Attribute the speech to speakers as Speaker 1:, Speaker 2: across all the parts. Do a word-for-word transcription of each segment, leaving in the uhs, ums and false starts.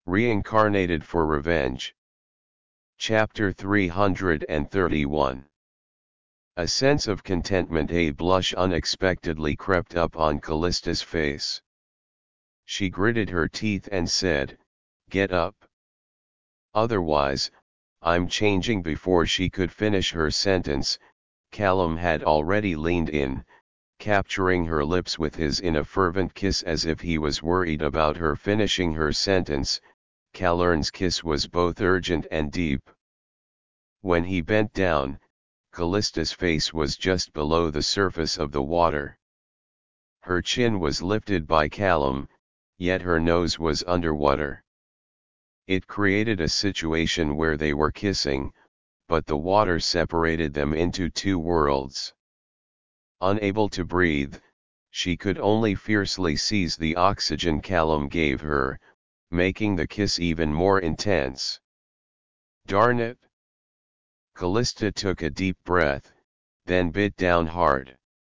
Speaker 1: Reincarnated for Revenge. Chapter three hundred thirty-one. A sense of contentment, a blush unexpectedly crept up on Callista's face. She gritted her teeth and said, "Get up. Otherwise, I'm changing." Before she could finish her sentence, Callum had already leaned in, capturing her lips with his in a fervent kiss as if he was worried about her finishing her sentence. Callum's kiss was both urgent and deep. When he bent down, Callista's face was just below the surface of the water. Her chin was lifted by Callum, yet her nose was underwater. It created a situation where they were kissing, but the water separated them into two worlds. Unable to breathe, she could only fiercely seize the oxygen Callum gave her, making the kiss even more intense. "Darn it!" Callista took a deep breath, then bit down hard.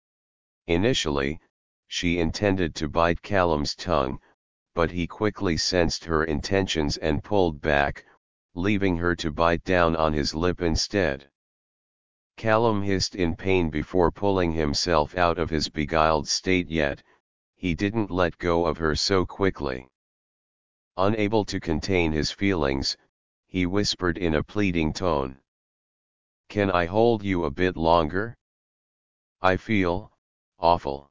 Speaker 1: Initially, she intended to bite Callum's tongue, but he quickly sensed her intentions and pulled back, leaving her to bite down on his lip instead. Callum hissed in pain before pulling himself out of his beguiled state, yet he didn't let go of her so quickly. Unable to contain his feelings, he whispered in a pleading tone, "Can I hold you a bit longer? I feel awful."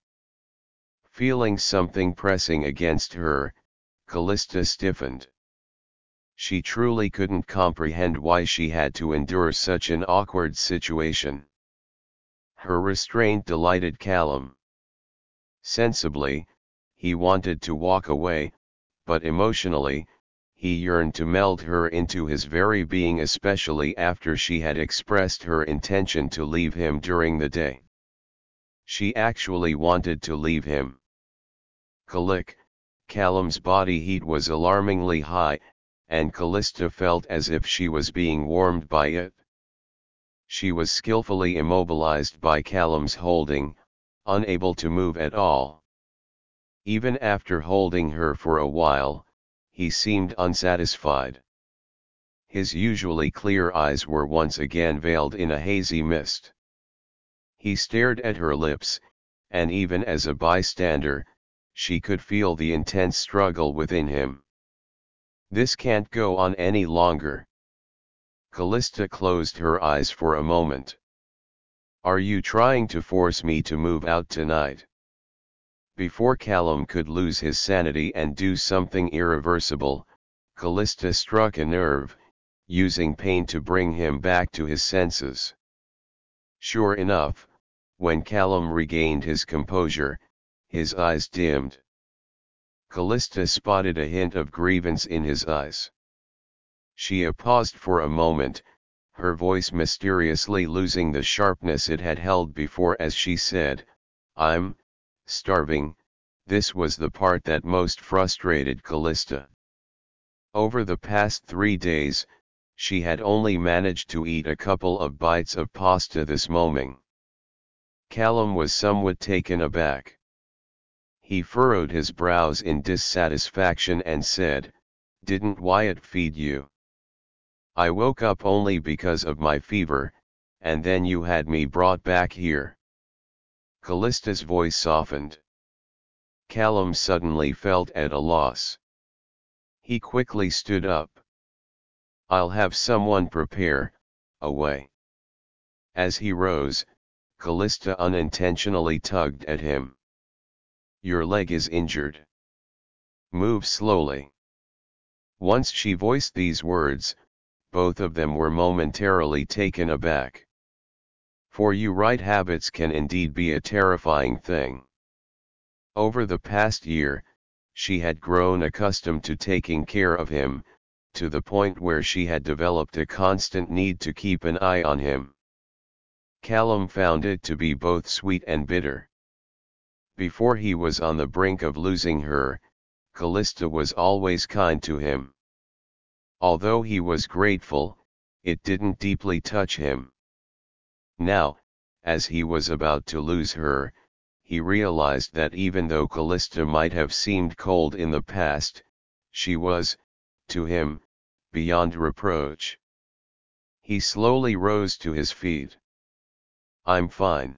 Speaker 1: Feeling something pressing against her, Callista stiffened. She truly couldn't comprehend why she had to endure such an awkward situation. Her restraint delighted Callum. Sensibly, he wanted to walk away, but emotionally, he yearned to meld her into his very being, especially after she had expressed her intention to leave him during the day. She actually wanted to leave him. Callic, Callum's body heat was alarmingly high, and Callista felt as if she was being warmed by it. She was skillfully immobilized by Callum's holding, unable to move at all. Even after holding her for a while, he seemed unsatisfied. His usually clear eyes were once again veiled in a hazy mist. He stared at her lips, and even as a bystander, she could feel the intense struggle within him. "This can't go on any longer." Callista closed her eyes for a moment. "Are you trying to force me to move out tonight?" Before Callum could lose his sanity and do something irreversible, Callista struck a nerve, using pain to bring him back to his senses. Sure enough, when Callum regained his composure, his eyes dimmed. Callista spotted a hint of grievance in his eyes. She paused for a moment, her voice mysteriously losing the sharpness it had held before as she said, "I'm starving." This was the part that most frustrated Callista. Over the past three days, she had only managed to eat a couple of bites of pasta this morning. Callum was somewhat taken aback. He furrowed his brows in dissatisfaction and said, "Didn't Wyatt feed you?" "I woke up only because of my fever, and then you had me brought back here." Callista's voice softened. Callum suddenly felt at a loss. He quickly stood up. "I'll have someone prepare a way." As he rose, Callista unintentionally tugged at him. "Your leg is injured. Move slowly." Once she voiced these words, both of them were momentarily taken aback. For you right, habits can indeed be a terrifying thing. Over the past year, she had grown accustomed to taking care of him, to the point where she had developed a constant need to keep an eye on him. Callum found it to be both sweet and bitter. Before he was on the brink of losing her, Callista was always kind to him. Although he was grateful, it didn't deeply touch him. Now, as he was about to lose her, he realized that even though Callista might have seemed cold in the past, she was, to him, beyond reproach. He slowly rose to his feet. "I'm fine."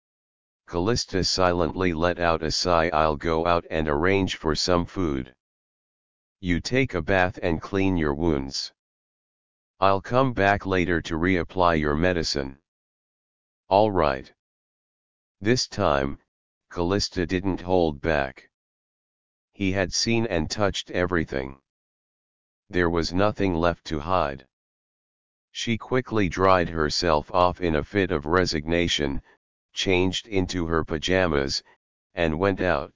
Speaker 1: Callista silently let out a sigh. "I'll go out and arrange for some food. You take a bath and clean your wounds. I'll come back later to reapply your medicine." "All right." This time, Callista didn't hold back. He had seen and touched everything. There was nothing left to hide. She quickly dried herself off in a fit of resignation, changed into her pajamas, and went out.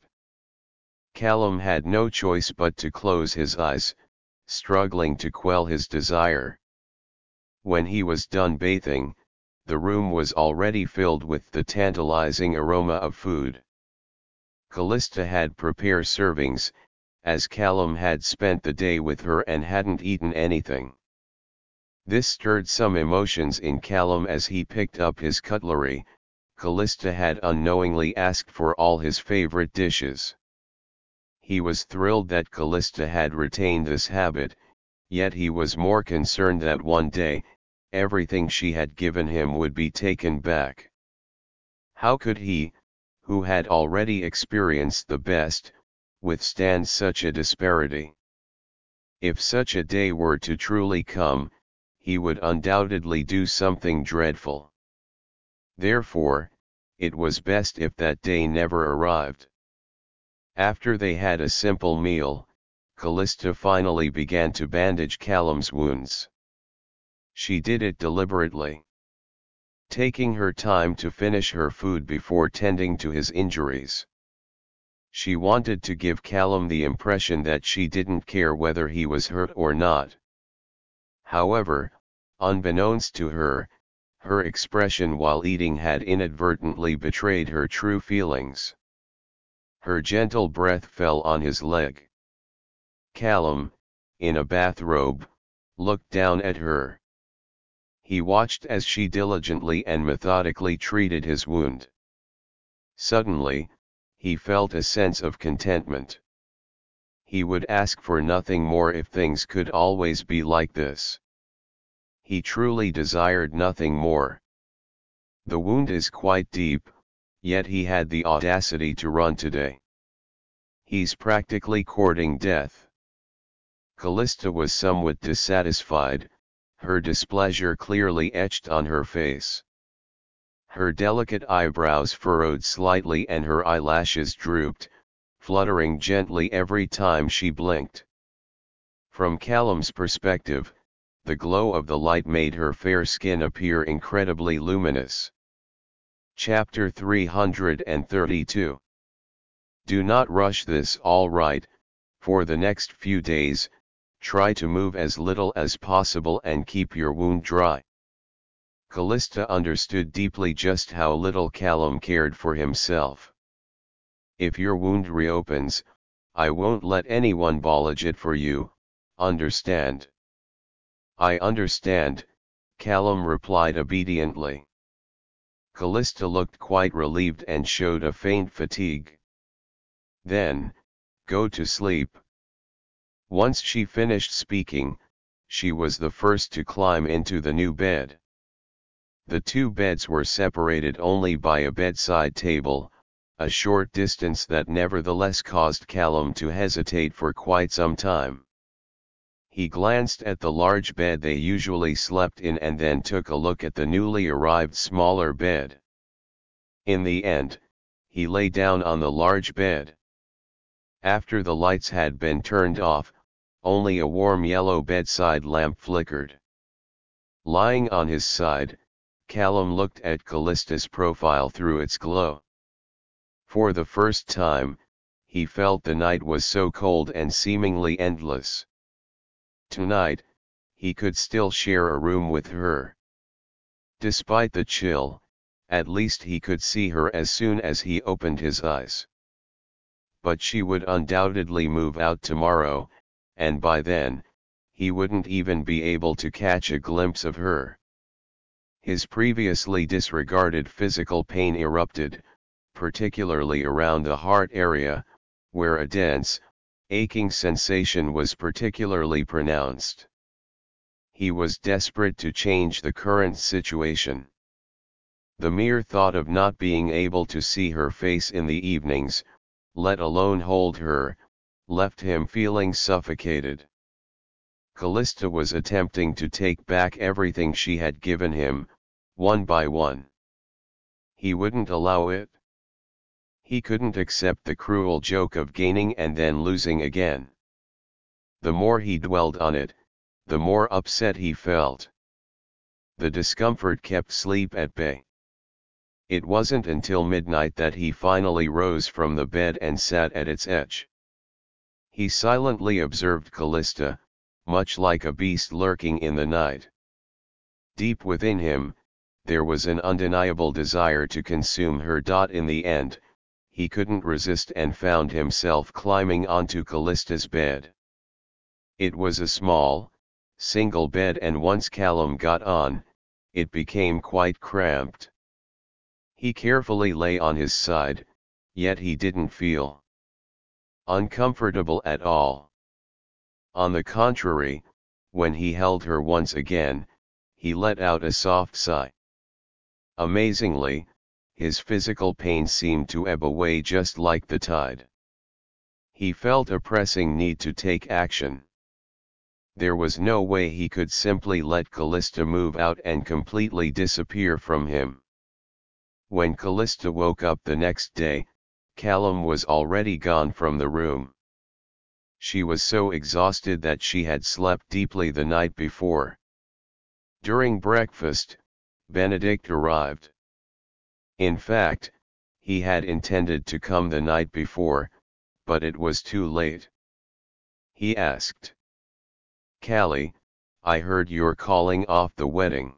Speaker 1: Callum had no choice but to close his eyes, struggling to quell his desire. When he was done bathing, the room was already filled with the tantalizing aroma of food. Callista had prepared servings, as Callum had spent the day with her and hadn't eaten anything. This stirred some emotions in Callum as he picked up his cutlery. Callista had unknowingly asked for all his favorite dishes. He was thrilled that Callista had retained this habit, yet he was more concerned that one day, everything she had given him would be taken back. How could he, who had already experienced the best, withstand such a disparity? If such a day were to truly come, he would undoubtedly do something dreadful. Therefore, it was best if that day never arrived. After they had a simple meal, Callista finally began to bandage Callum's wounds. She did it deliberately, taking her time to finish her food before tending to his injuries. She wanted to give Callum the impression that she didn't care whether he was hurt or not. However, unbeknownst to her, her expression while eating had inadvertently betrayed her true feelings. Her gentle breath fell on his leg. Callum, in a bathrobe, looked down at her. He watched as she diligently and methodically treated his wound. Suddenly, he felt a sense of contentment. He would ask for nothing more if things could always be like this. He truly desired nothing more. The wound is quite deep, yet he had the audacity to run today. He's practically courting death. Callista was somewhat dissatisfied, her displeasure clearly etched on her face. Her delicate eyebrows furrowed slightly and her eyelashes drooped, fluttering gently every time she blinked. From Callum's perspective, the glow of the light made her fair skin appear incredibly luminous. Chapter three hundred thirty-two. Do not rush this. All right, for the next few days, try to move as little as possible and keep your wound dry. Callista understood deeply just how little Callum cared for himself. If your wound reopens, I won't let anyone bandage it for you, understand? I understand, Callum replied obediently. Callista looked quite relieved and showed a faint fatigue. Then, go to sleep. Once she finished speaking, she was the first to climb into the new bed. The two beds were separated only by a bedside table, a short distance that nevertheless caused Callum to hesitate for quite some time. He glanced at the large bed they usually slept in and then took a look at the newly arrived smaller bed. In the end, he lay down on the large bed. After the lights had been turned off, only a warm yellow bedside lamp flickered. Lying on his side, Callum looked at Callista's profile through its glow. For the first time, he felt the night was so cold and seemingly endless. Tonight, he could still share a room with her. Despite the chill, at least he could see her as soon as he opened his eyes. But she would undoubtedly move out tomorrow, and by then, he wouldn't even be able to catch a glimpse of her. His previously disregarded physical pain erupted, particularly around the heart area, where a dense, aching sensation was particularly pronounced. He was desperate to change the current situation. The mere thought of not being able to see her face in the evenings, let alone hold her, left him feeling suffocated. Callista was attempting to take back everything she had given him, one by one. He wouldn't allow it. He couldn't accept the cruel joke of gaining and then losing again. The more he dwelled on it, the more upset he felt. The discomfort kept sleep at bay. It wasn't until midnight that he finally rose from the bed and sat at its edge. He silently observed Callista, much like a beast lurking in the night. Deep within him, there was an undeniable desire to consume her. In the end, he couldn't resist and found himself climbing onto Callista's bed. It was a small, single bed, and once Callum got on, it became quite cramped. He carefully lay on his side, yet he didn't feel uncomfortable at all. On the contrary, when he held her once again, he let out a soft sigh. Amazingly, his physical pain seemed to ebb away just like the tide. He felt a pressing need to take action. There was no way he could simply let Callista move out and completely disappear from him. When Callista woke up the next day, Callum was already gone from the room. She was so exhausted that she had slept deeply the night before. During breakfast, Benedict arrived. In fact, he had intended to come the night before, but it was too late. He asked, "Callie, I heard you're calling off the wedding."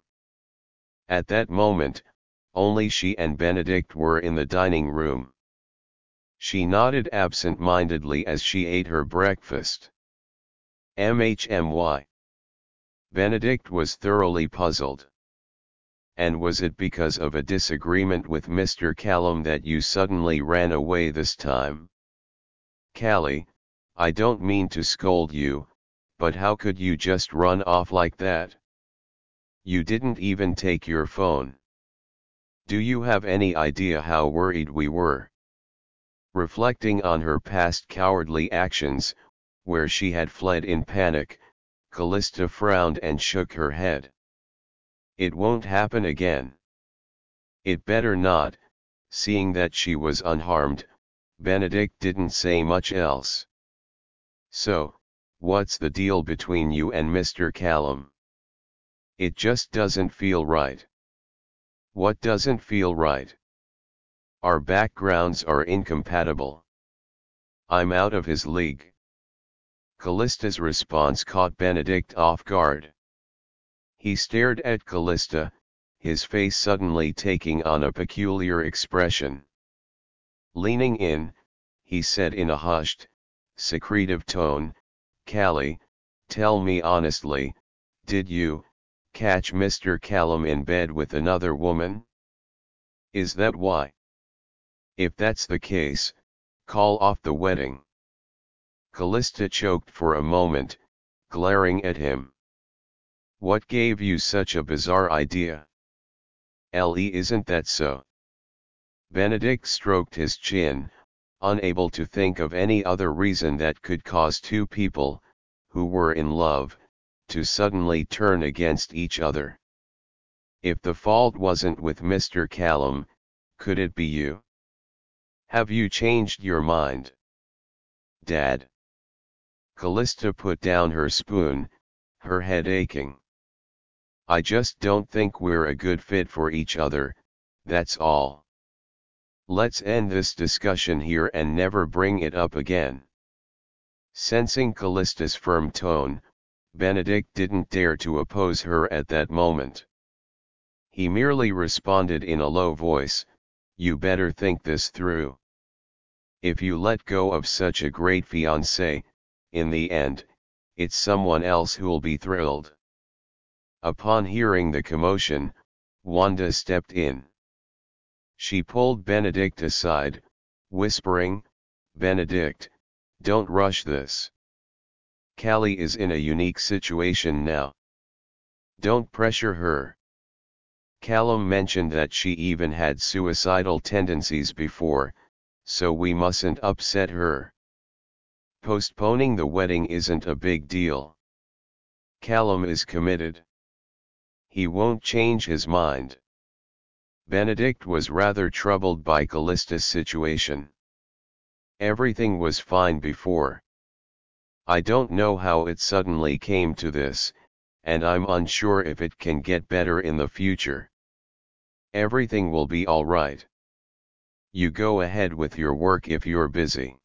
Speaker 1: At that moment, only she and Benedict were in the dining room. She nodded absent-mindedly as she ate her breakfast. M H M Y. Benedict was thoroughly puzzled. "And was it because of a disagreement with Mister Callum that you suddenly ran away this time?" "Callie, I don't mean to scold you, but how could you just run off like that? You didn't even take your phone. Do you have any idea how worried we were?" Reflecting on her past cowardly actions, where she had fled in panic, Callista frowned and shook her head. "It won't happen again." It better not. Seeing that she was unharmed, Benedict didn't say much else. "So, what's the deal between you and Mister Callum?" "It just doesn't feel right." "What doesn't feel right?" "Our backgrounds are incompatible. I'm out of his league." Callista's response caught Benedict off guard. He stared at Callista, his face suddenly taking on a peculiar expression. Leaning in, he said in a hushed, secretive tone, "Callie, tell me honestly, did you catch Mister Callum in bed with another woman? Is that why? If that's the case, call off the wedding." Callista choked for a moment, glaring at him. "What gave you such a bizarre idea? Ellie, isn't that so?" Benedict stroked his chin, unable to think of any other reason that could cause two people, who were in love, to suddenly turn against each other. "If the fault wasn't with Mister Callum, could it be you? Have you changed your mind?" "Dad." Callista put down her spoon, her head aching. "I just don't think we're a good fit for each other, that's all. Let's end this discussion here and never bring it up again." Sensing Callista's firm tone, Benedict didn't dare to oppose her at that moment. He merely responded in a low voice, "You better think this through. If you let go of such a great fiancé, in the end, it's someone else who'll be thrilled." Upon hearing the commotion, Wanda stepped in. She pulled Benedict aside, whispering, "Benedict, Don't rush this. Callie is in a unique situation now. Don't pressure her. Callum mentioned that she even had suicidal tendencies before, so we mustn't upset her. Postponing the wedding isn't a big deal. Callum is committed. He won't change his mind. Benedict was rather troubled by Callista's situation. Everything was fine before. I don't know how it suddenly came to this, and I'm unsure if it can get better in the future. Everything will be alright. You go ahead with your work if you're busy.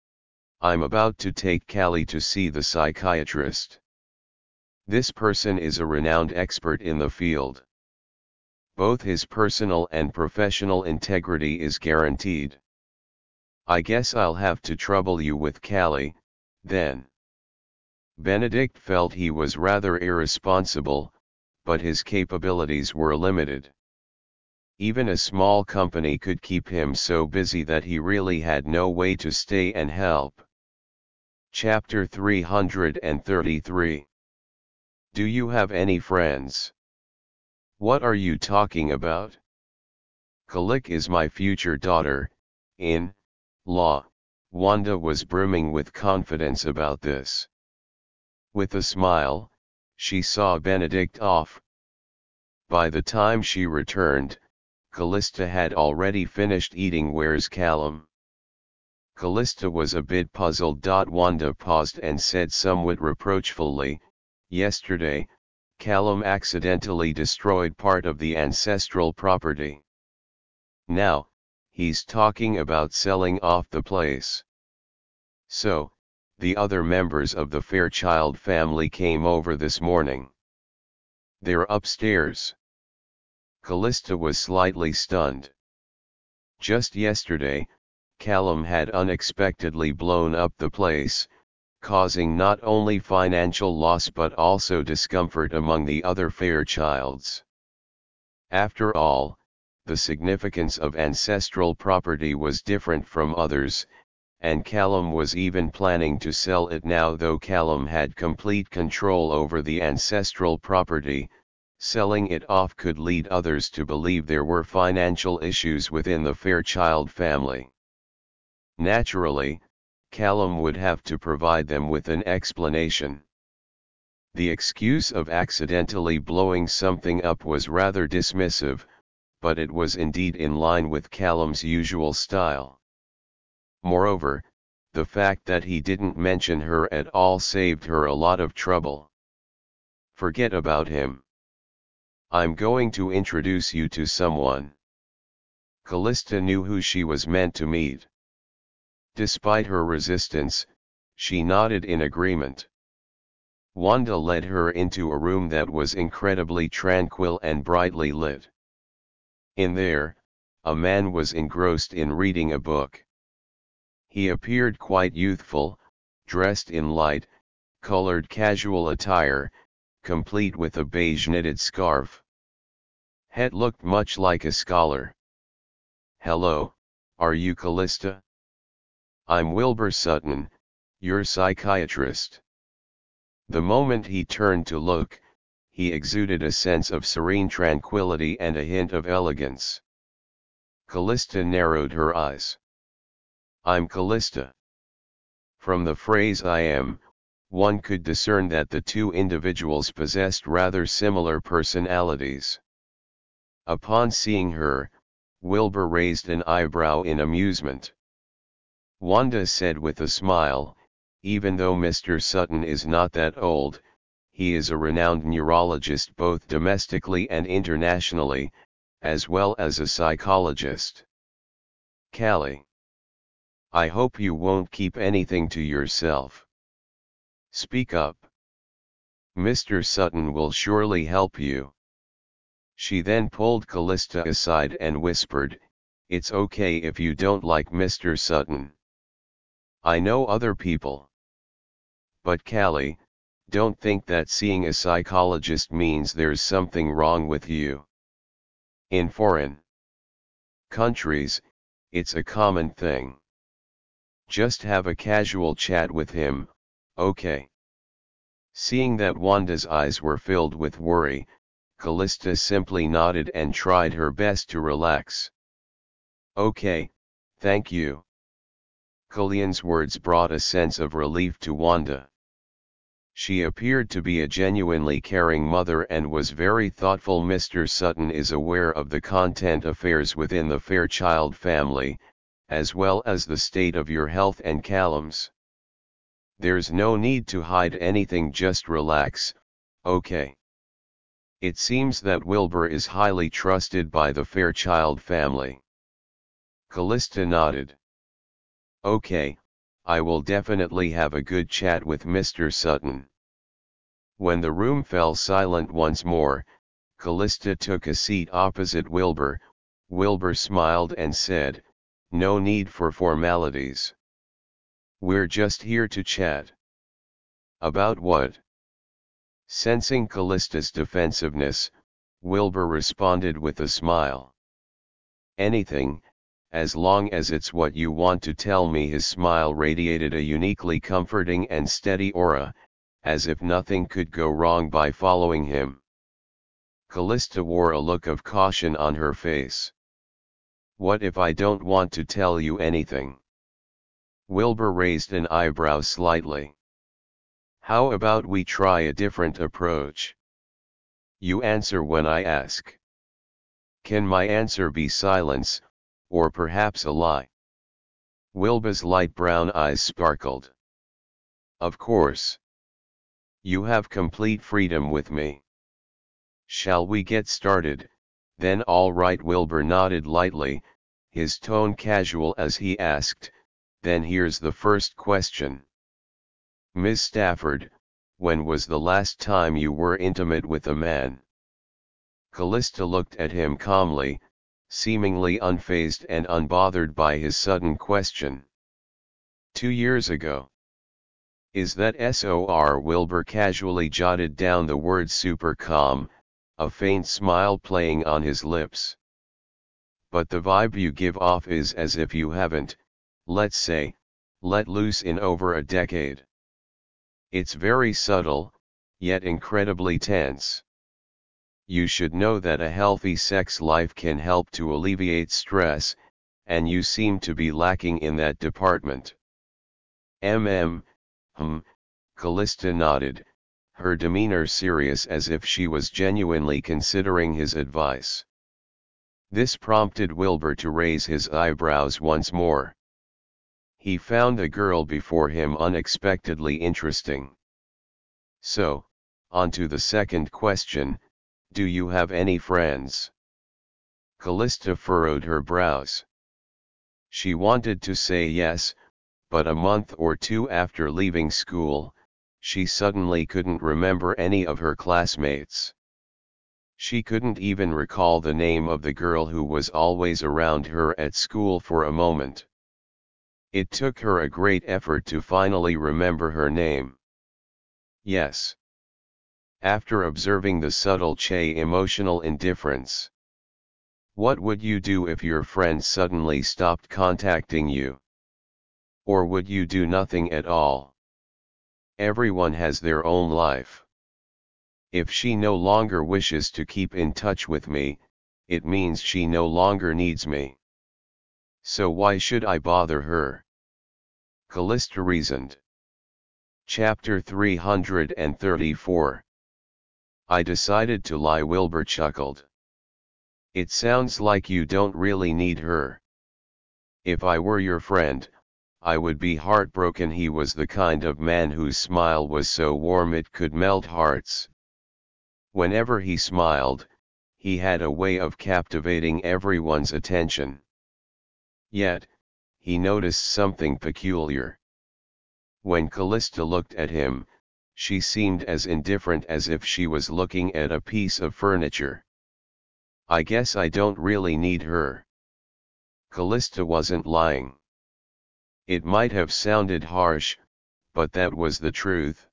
Speaker 1: I'm about to take Callie to see the psychiatrist. This person is a renowned expert in the field. Both his personal and professional integrity is guaranteed. I guess I'll have to trouble you with Callie, then. Benedict felt he was rather irresponsible, but his capabilities were limited. Even a small company could keep him so busy that he really had no way to stay and help. Chapter three hundred thirty-three. Do you have any friends? What are you talking about? Kalik is my future daughter, in law. Wanda was brimming with confidence about this. With a smile, she saw Benedict off. By the time she returned, Callista had already finished eating. Where's Callum? Callista was a bit puzzled. Wanda paused and said somewhat reproachfully, yesterday, Callum accidentally destroyed part of the ancestral property. Now, he's talking about selling off the place. So, the other members of the Fairchild family came over this morning. They're upstairs. Callista was slightly stunned. Just yesterday, Callum had unexpectedly blown up the place, causing not only financial loss but also discomfort among the other Fairchilds. After all, the significance of ancestral property was different from others, and Callum was even planning to sell it now. Though Callum had complete control over the ancestral property, selling it off could lead others to believe there were financial issues within the Fairchild family. Naturally, Callum would have to provide them with an explanation. The excuse of accidentally blowing something up was rather dismissive, but it was indeed in line with Callum's usual style. Moreover, the fact that he didn't mention her at all saved her a lot of trouble. Forget about him. I'm going to introduce you to someone. Callista knew who she was meant to meet. Despite her resistance, she nodded in agreement. Wanda led her into a room that was incredibly tranquil and brightly lit. In there, a man was engrossed in reading a book. He appeared quite youthful, dressed in light, colored casual attire, complete with a beige knitted scarf. Het looked much like a scholar. Hello, are you Callista? I'm Wilbur Sutton, your psychiatrist. The moment he turned to look, he exuded a sense of serene tranquility and a hint of elegance. Callista narrowed her eyes. I'm Callista. From the phrase I am, one could discern that the two individuals possessed rather similar personalities. Upon seeing her, Wilbur raised an eyebrow in amusement. Wanda said with a smile, even though Mister Sutton is not that old, he is a renowned neurologist both domestically and internationally, as well as a psychologist. Callie. I hope you won't keep anything to yourself. Speak up. Mister Sutton will surely help you. She then pulled Callista aside and whispered, it's okay if you don't like Mister Sutton. I know other people. But Callie, don't think that seeing a psychologist means there's something wrong with you. In foreign countries, it's a common thing. Just have a casual chat with him, okay? Seeing that Wanda's eyes were filled with worry, Callista simply nodded and tried her best to relax. Okay, thank you. Killian's words brought a sense of relief to Wanda. She appeared to be a genuinely caring mother and was very thoughtful. Mister Sutton is aware of the content affairs within the Fairchild family, as well as the state of your health and Callum's. There's no need to hide anything, just relax, okay? It seems that Wilbur is highly trusted by the Fairchild family. Callista nodded. Okay, I will definitely have a good chat with Mister Sutton. When the room fell silent once more, Callista took a seat opposite Wilbur. Wilbur smiled and said, "No need for formalities. We're just here to chat." "About what?" Sensing Callista's defensiveness, Wilbur responded with a smile. "Anything, as long as it's what you want to tell me." His smile radiated a uniquely comforting and steady aura, as if nothing could go wrong by following him. Callista wore a look of caution on her face. "What if I don't want to tell you anything?" Wilbur raised an eyebrow slightly. "How about we try a different approach? You answer when I ask." "Can my answer be silence, or perhaps a lie?" Wilbur's light brown eyes sparkled. "Of course. You have complete freedom with me. Shall we get started, then?" "All right." Wilbur nodded lightly, his tone casual as he asked, "Then here's the first question. Miss Stafford, when was the last time you were intimate with a man?" Callista looked at him calmly, seemingly unfazed and unbothered by his sudden question. "Two years ago." "Is that so?" Wilbur casually jotted down the word super calm, a faint smile playing on his lips. "But the vibe you give off is as if you haven't, let's say, let loose in over a decade. It's very subtle, yet incredibly tense. You should know that a healthy sex life can help to alleviate stress, and you seem to be lacking in that department." Mm, hmm, Callista nodded, her demeanor serious as if she was genuinely considering his advice. This prompted Wilbur to raise his eyebrows once more. He found the girl before him unexpectedly interesting. "So, on to the second question, do you have any friends?" Callista furrowed her brows. She wanted to say yes, but a month or two after leaving school, she suddenly couldn't remember any of her classmates. She couldn't even recall the name of the girl who was always around her at school for a moment. It took her a great effort to finally remember her name. Yes. After observing the subtle Che emotional indifference. What would you do if your friend suddenly stopped contacting you? Or would you do nothing at all? Everyone has their own life. If she no longer wishes to keep in touch with me, it means she no longer needs me. So why should I bother her? Callista reasoned. Chapter three hundred thirty-four. I decided to lie. Wilbur chuckled. It sounds like you don't really need her. If I were your friend, I would be heartbroken. He was the kind of man whose smile was so warm it could melt hearts. Whenever he smiled, he had a way of captivating everyone's attention. Yet, he noticed something peculiar. When Callista looked at him, she seemed as indifferent as if she was looking at a piece of furniture. I guess I don't really need her. Callista wasn't lying. It might have sounded harsh, but that was the truth.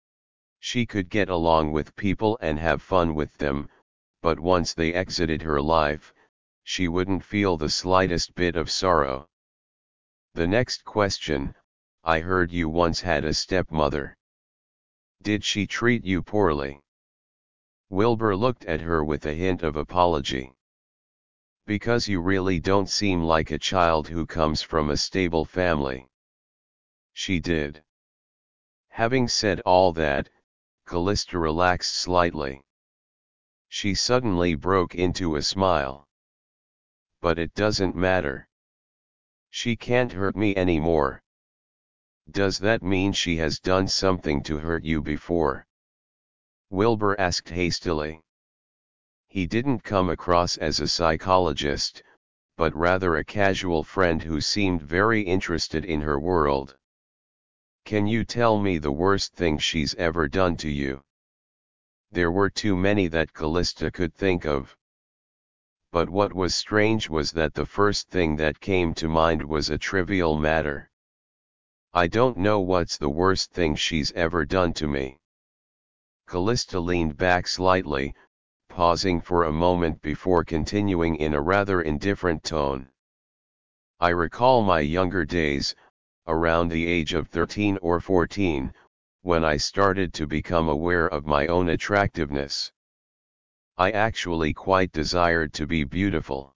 Speaker 1: She could get along with people and have fun with them, but once they exited her life, she wouldn't feel the slightest bit of sorrow. The next question: I heard you once had a stepmother. Did she treat you poorly? Wilbur looked at her with a hint of apology. Because you really don't seem like a child who comes from a stable family. She did. Having said all that, Callista relaxed slightly. She suddenly broke into a smile. But it doesn't matter. She can't hurt me anymore. Does that mean she has done something to hurt you before? Wilbur asked hastily. He didn't come across as a psychologist, but rather a casual friend who seemed very interested in her world. Can you tell me the worst thing she's ever done to you? There were too many that Callista could think of. But what was strange was that the first thing that came to mind was a trivial matter. I don't know what's the worst thing she's ever done to me. Callista leaned back slightly, pausing for a moment before continuing in a rather indifferent tone. I recall my younger days, around the age of thirteen or fourteen, when I started to become aware of my own attractiveness. I actually quite desired to be beautiful.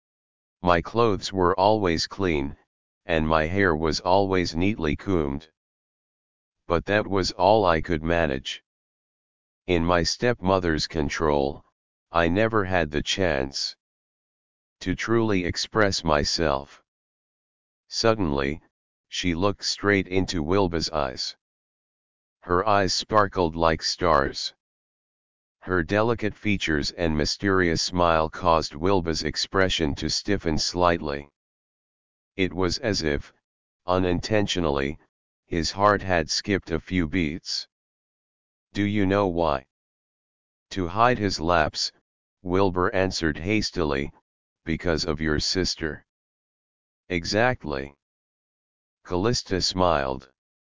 Speaker 1: My clothes were always clean, and my hair was always neatly combed. But that was all I could manage. In my stepmother's control, I never had the chance to truly express myself. Suddenly, she looked straight into Wilbur's eyes. Her eyes sparkled like stars. Her delicate features and mysterious smile caused Wilbur's expression to stiffen slightly. It was as if, unintentionally, his heart had skipped a few beats. Do you know why? To hide his lapse, Wilbur answered hastily, because of your sister. Exactly. Callista smiled.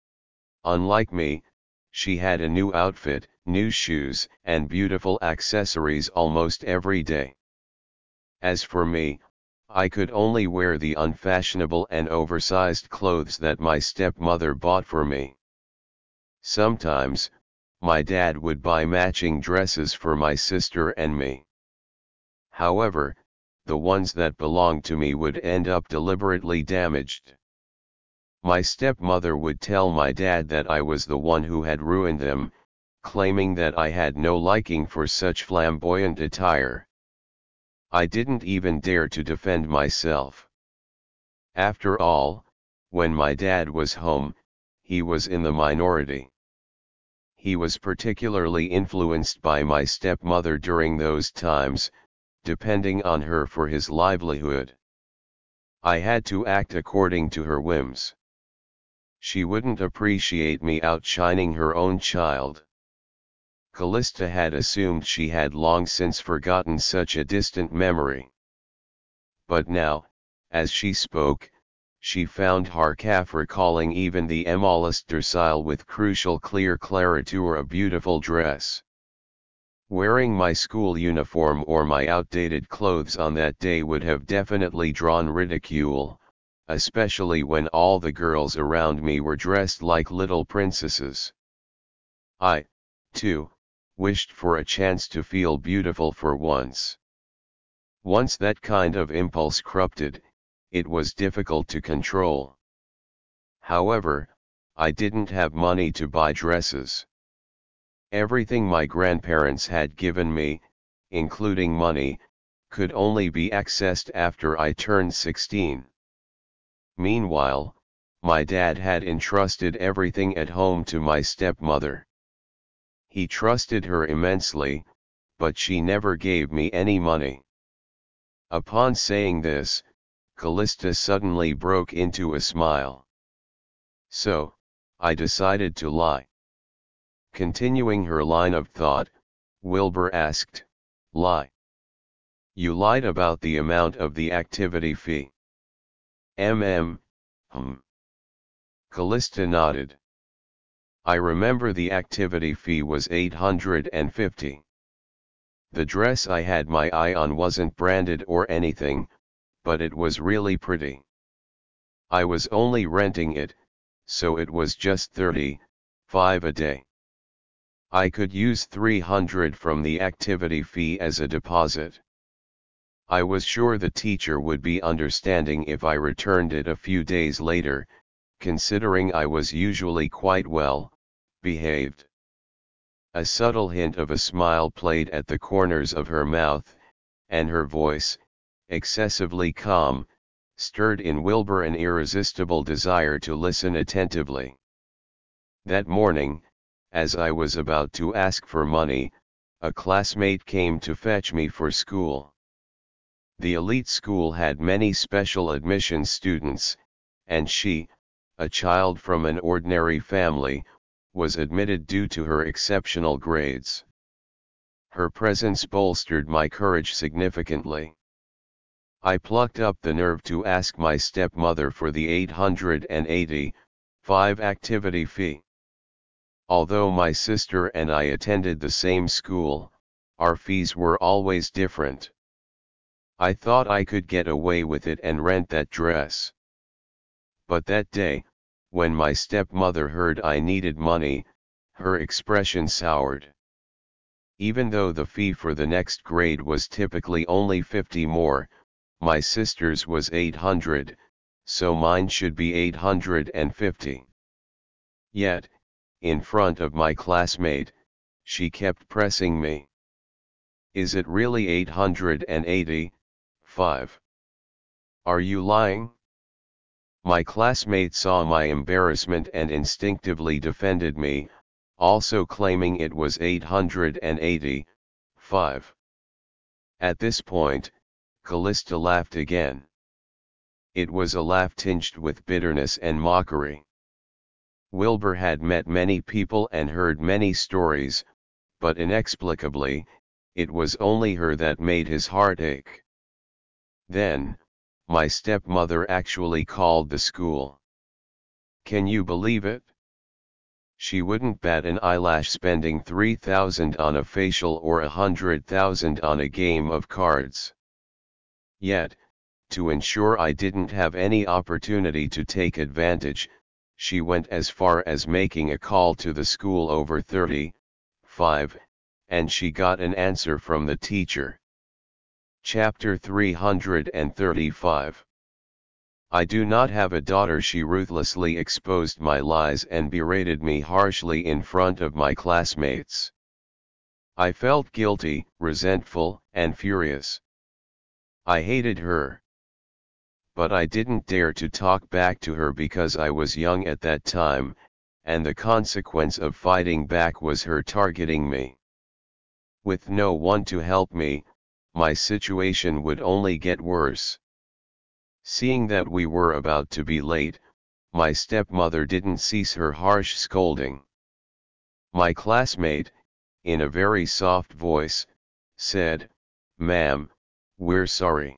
Speaker 1: Unlike me, she had a new outfit, new shoes, and beautiful accessories almost every day. As for me, I could only wear the unfashionable and oversized clothes that my stepmother bought for me. Sometimes, my dad would buy matching dresses for my sister and me. However, the ones that belonged to me would end up deliberately damaged. My stepmother would tell my dad that I was the one who had ruined them, claiming that I had no liking for such flamboyant attire. I didn't even dare to defend myself. After all, when my dad was home, he was in the minority. He was particularly influenced by my stepmother during those times, depending on her for his livelihood. I had to act according to her whims. She wouldn't appreciate me outshining her own child. Callista had assumed she had long since forgotten such a distant memory. But now, as she spoke, she found herself recalling even the smallest detail with crucial clear clarity or a beautiful dress. Wearing my school uniform or my outdated clothes on that day would have definitely drawn ridicule, especially when all the girls around me were dressed like little princesses. I, too, wished for a chance to feel beautiful for once. Once that kind of impulse corrupted, it was difficult to control. However, I didn't have money to buy dresses. Everything my grandparents had given me, including money, could only be accessed after I turned sixteen. Meanwhile, my dad had entrusted everything at home to my stepmother. He trusted her immensely, but she never gave me any money. Upon saying this, Callista suddenly broke into a smile. So, I decided to lie. Continuing her line of thought, Wilbur asked, lie? You lied about the amount of the activity fee. Mm, hmm. Callista nodded. I remember the activity fee was eight hundred fifty. The dress I had my eye on wasn't branded or anything, but it was really pretty. I was only renting it, so it was just thirty-five a day. I could use three hundred from the activity fee as a deposit. I was sure the teacher would be understanding if I returned it a few days later, considering I was usually quite well behaved. A subtle hint of a smile played at the corners of her mouth, and her voice, excessively calm, stirred in Wilbur an irresistible desire to listen attentively. That morning, as I was about to ask for money, a classmate came to fetch me for school. The elite school had many special admissions students, and she, a child from an ordinary family, was admitted due to her exceptional grades. Her presence bolstered my courage significantly. I plucked up the nerve to ask my stepmother for the eight hundred eighty-five activity fee. Although my sister and I attended the same school, our fees were always different. I thought I could get away with it and rent that dress. But that day, when my stepmother heard I needed money, her expression soured. Even though the fee for the next grade was typically only fifty more, my sister's was eight hundred, so mine should be eight hundred fifty. Yet, in front of my classmate, she kept pressing me. Is it really eight hundred eighty-five? Are you lying? My classmate saw my embarrassment and instinctively defended me, also claiming it was eight hundred eighty-five. At this point, Callista laughed again. It was a laugh tinged with bitterness and mockery. Wilbur had met many people and heard many stories, but inexplicably, it was only her that made his heart ache. Then, my stepmother actually called the school. Can you believe it? She wouldn't bat an eyelash spending three thousand on a facial or a hundred thousand on a game of cards. Yet, to ensure I didn't have any opportunity to take advantage, she went as far as making a call to the school over thirty-five, and she got an answer from the teacher. Chapter three hundred thirty-five. I do not have a daughter. She ruthlessly exposed my lies and berated me harshly in front of my classmates. I felt guilty, resentful, and furious. I hated her. But I didn't dare to talk back to her because I was young at that time, and the consequence of fighting back was her targeting me. With no one to help me, my situation would only get worse. Seeing that we were about to be late, my stepmother didn't cease her harsh scolding. My classmate, in a very soft voice, said, "Ma'am, we're sorry.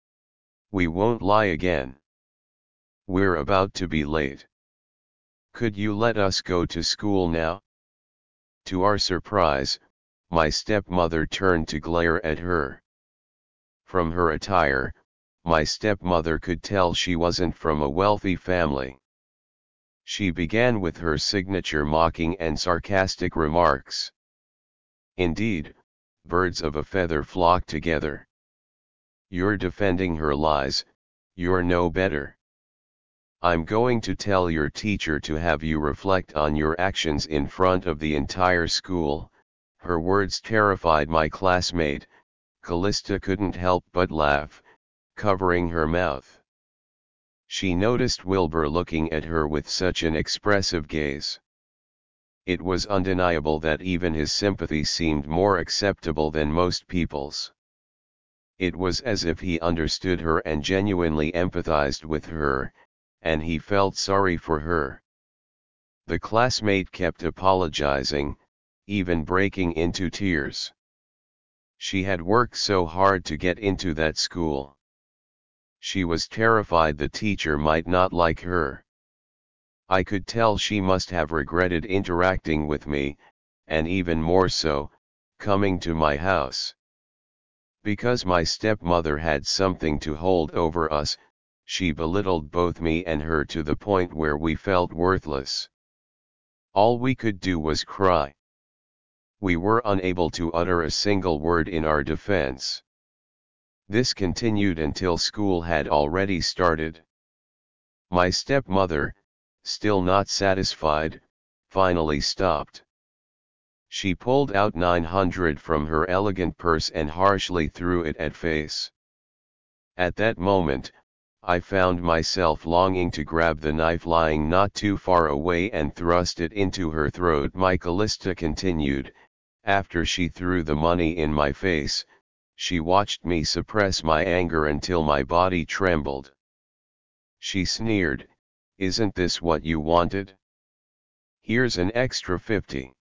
Speaker 1: We won't lie again. We're about to be late. Could you let us go to school now?" To our surprise, my stepmother turned to glare at her. From her attire, my stepmother could tell she wasn't from a wealthy family. She began with her signature mocking and sarcastic remarks. Indeed, birds of a feather flock together. You're defending her lies, you're no better. I'm going to tell your teacher to have you reflect on your actions in front of the entire school. Her words terrified my classmate. Callista couldn't help but laugh, covering her mouth. She noticed Wilbur looking at her with such an expressive gaze. It was undeniable that even his sympathy seemed more acceptable than most people's. It was as if he understood her and genuinely empathized with her, and he felt sorry for her. The classmate kept apologizing, even breaking into tears. She had worked so hard to get into that school. She was terrified the teacher might not like her. I could tell she must have regretted interacting with me, and even more so, coming to my house. Because my stepmother had something to hold over us, she belittled both me and her to the point where we felt worthless. All we could do was cry. We were unable to utter a single word in our defense. This continued until school had already started. My stepmother, still not satisfied, finally stopped. She pulled out nine hundred from her elegant purse and harshly threw it at Face. At that moment, I found myself longing to grab the knife lying not too far away and thrust it into her throat. My Callista continued. After she threw the money in my face, she watched me suppress my anger until my body trembled. She sneered, "Isn't this what you wanted? Here's an extra fifty.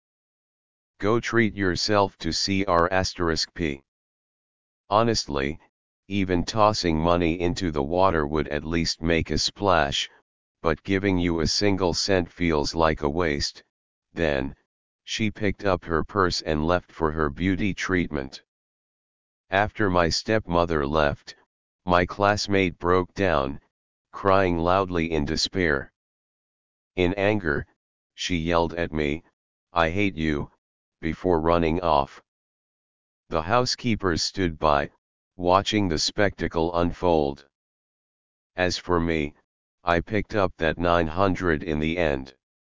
Speaker 1: Go treat yourself to C R asterisk P. Honestly, even tossing money into the water would at least make a splash, but giving you a single cent feels like a waste." Then, she picked up her purse and left for her beauty treatment. After my stepmother left, my classmate broke down, crying loudly in despair. In anger, she yelled at me, "I hate you," before running off. The housekeepers stood by, watching the spectacle unfold. As for me, I picked up that nine hundred in the end.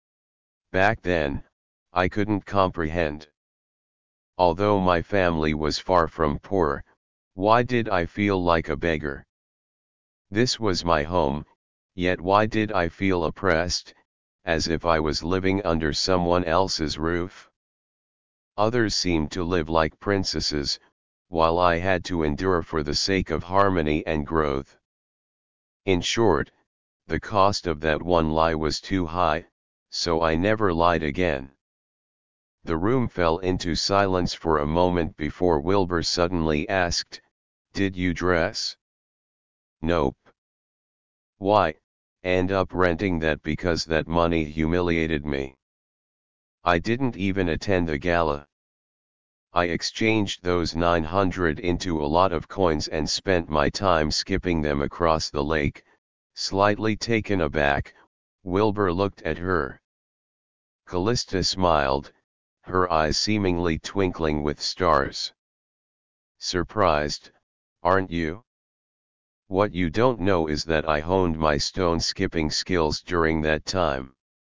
Speaker 1: Back then, I couldn't comprehend. Although my family was far from poor, why did I feel like a beggar? This was my home, yet why did I feel oppressed, as if I was living under someone else's roof? Others seemed to live like princesses, while I had to endure for the sake of harmony and growth. In short, the cost of that one lie was too high, so I never lied again. The room fell into silence for a moment before Wilbur suddenly asked, "Did you dress?" "Nope." "Why, end up renting that because that money humiliated me. I didn't even attend the gala. I exchanged those nine hundred into a lot of coins and spent my time skipping them across the lake." Slightly taken aback, Wilbur looked at her. Callista smiled, her eyes seemingly twinkling with stars. "Surprised, aren't you? What you don't know is that I honed my stone skipping skills during that time."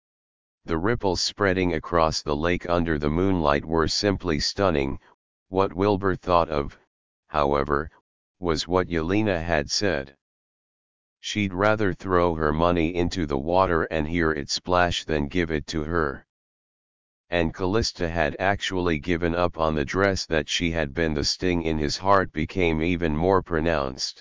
Speaker 1: The ripples spreading across the lake under the moonlight were simply stunning. What Wilbur thought of, however, was what Yelena had said. She'd rather throw her money into the water and hear it splash than give it to her. And Callista had actually given up on the dress that she had been. The sting in his heart became even more pronounced.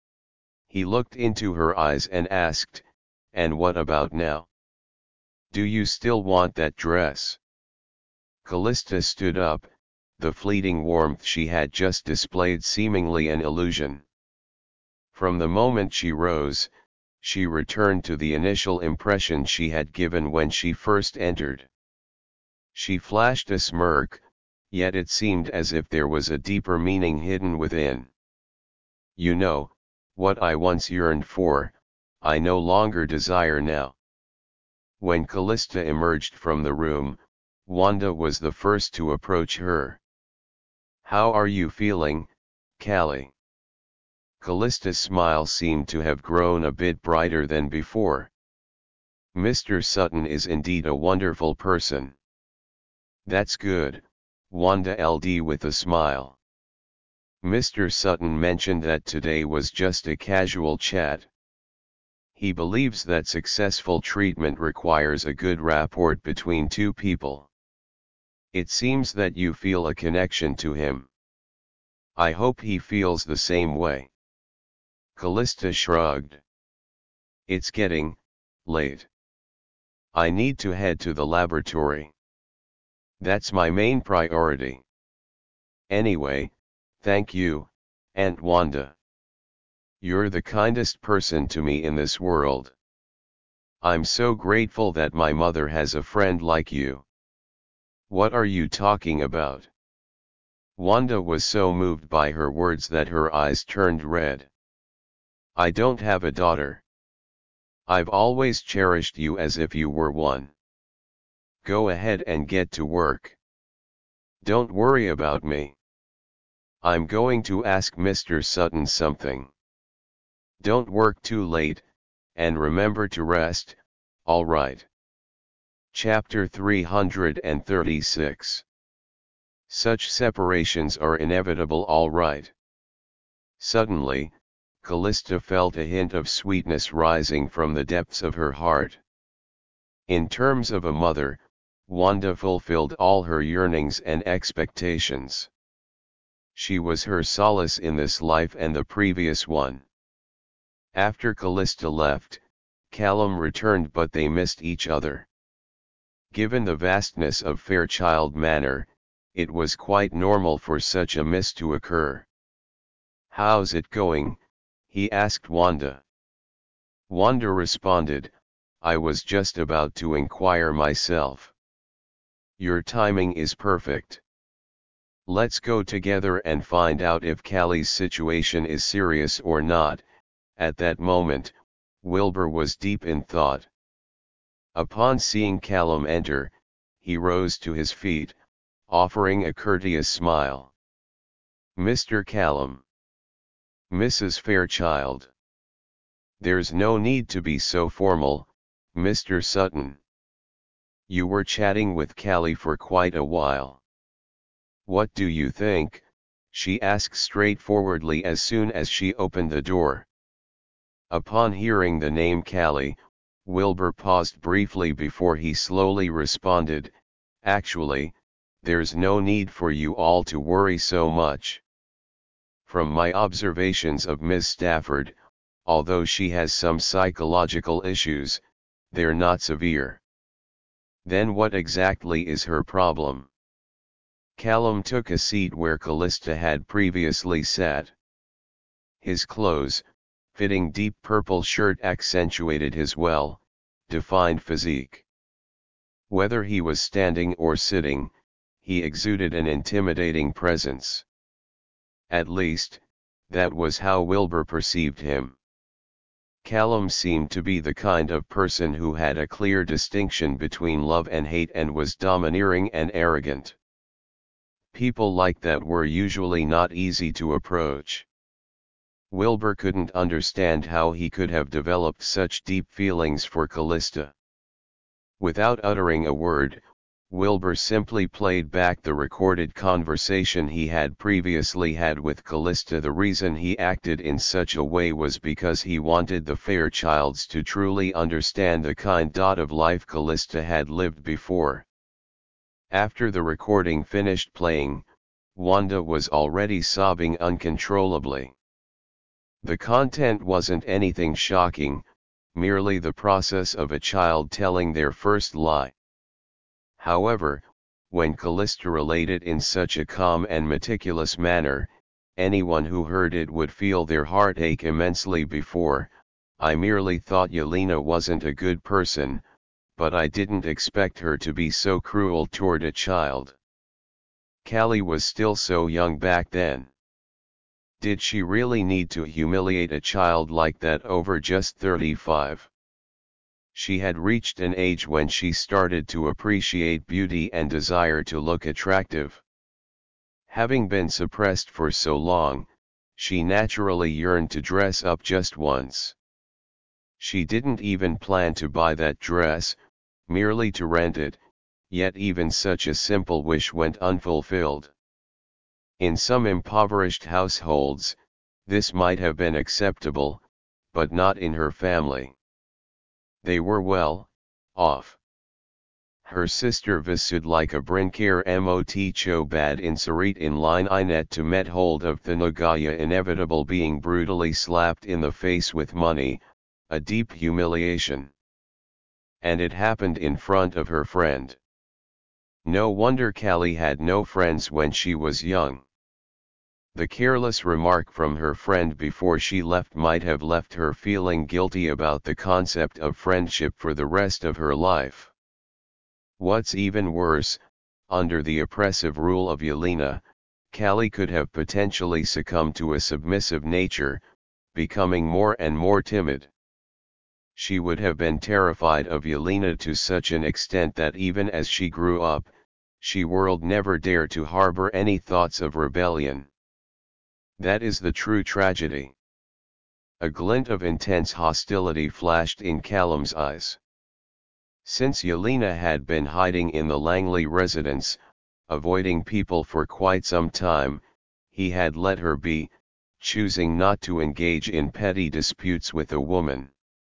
Speaker 1: He looked into her eyes and asked, "And what about now? Do you still want that dress?" Callista stood up, the fleeting warmth she had just displayed seemingly an illusion. From the moment she rose, she returned to the initial impression she had given when she first entered. She flashed a smirk, yet it seemed as if there was a deeper meaning hidden within. "You know, what I once yearned for, I no longer desire now." When Callista emerged from the room, Wanda was the first to approach her. "How are you feeling, Callie?" Callista's smile seemed to have grown a bit brighter than before. "Mister Sutton is indeed a wonderful person." "That's good," Wanda said with a smile. "Mister Sutton mentioned that today was just a casual chat. He believes that successful treatment requires a good rapport between two people. It seems that you feel a connection to him. I hope he feels the same way." Callista shrugged. "It's getting late. I need to head to the laboratory. That's my main priority. Anyway, thank you, Aunt Wanda. You're the kindest person to me in this world. I'm so grateful that my mother has a friend like you." "What are you talking about?" Wanda was so moved by her words that her eyes turned red. I don't have a daughter. I've always cherished you as if you were one. Go ahead and get to work. Don't worry about me. I'm going to ask Mister Sutton something. Don't work too late, and remember to rest, all right. Chapter three hundred thirty-six. Such separations are inevitable, all right. Suddenly, Callista felt a hint of sweetness rising from the depths of her heart. In terms of a mother, Wanda fulfilled all her yearnings and expectations. She was her solace in this life and the previous one. After Callista left, Callum returned, but they missed each other. Given the vastness of Fairchild Manor, it was quite normal for such a miss to occur. "How's it going?" he asked Wanda. Wanda responded, "I was just about to inquire myself. Your timing is perfect. Let's go together and find out if Callie's situation is serious or not." At that moment, Wilbur was deep in thought. Upon seeing Callum enter, he rose to his feet, offering a courteous smile. "Mister Callum." "Missus Fairchild." "There's no need to be so formal, Mister Sutton. You were chatting with Callie for quite a while." "What do you think?" she asked straightforwardly as soon as she opened the door. Upon hearing the name Callie, Wilbur paused briefly before he slowly responded, "Actually, there's no need for you all to worry so much. From my observations of Miss Stafford, although she has some psychological issues, they're not severe." "Then what exactly is her problem?" Callum took a seat where Callista had previously sat. His clothes, fitting deep purple shirt accentuated his well-defined physique. Whether he was standing or sitting, he exuded an intimidating presence. At least, that was how Wilbur perceived him. Callum seemed to be the kind of person who had a clear distinction between love and hate and was domineering and arrogant. People like that were usually not easy to approach. Wilbur couldn't understand how he could have developed such deep feelings for Callista. Without uttering a word, Wilbur simply played back the recorded conversation he had previously had with Callista. The reason he acted in such a way was because he wanted the Fairchilds to truly understand the kind of life Callista had lived before. After the recording finished playing, Wanda was already sobbing uncontrollably. The content wasn't anything shocking, merely the process of a child telling their first lie. However, when Callista related in such a calm and meticulous manner, anyone who heard it would feel their heart ache immensely. "Before, I merely thought Yelena wasn't a good person, but I didn't expect her to be so cruel toward a child. Callie was still so young back then. Did she really need to humiliate a child like that over just thirty-five? She had reached an age when she started to appreciate beauty and desire to look attractive. Having been suppressed for so long, she naturally yearned to dress up just once. She didn't even plan to buy that dress, merely to rent it, yet even such a simple wish went unfulfilled. In some impoverished households, this might have been acceptable, but not in her family. They were well off. Her sister visud like a brinker mot cho bad inserit in line inet to met hold of the Nagaya inevitable being brutally slapped in the face with money, a deep humiliation. And it happened in front of her friend. No wonder Callie had no friends when she was young. The careless remark from her friend before she left might have left her feeling guilty about the concept of friendship for the rest of her life. What's even worse, under the oppressive rule of Yelena, Callie could have potentially succumbed to a submissive nature, becoming more and more timid. She would have been terrified of Yelena to such an extent that even as she grew up, she would never dare to harbor any thoughts of rebellion. That is the true tragedy. A glint of intense hostility flashed in Callum's eyes. Since Yelena had been hiding in the Langley residence, avoiding people for quite some time, he had let her be, choosing not to engage in petty disputes with a woman.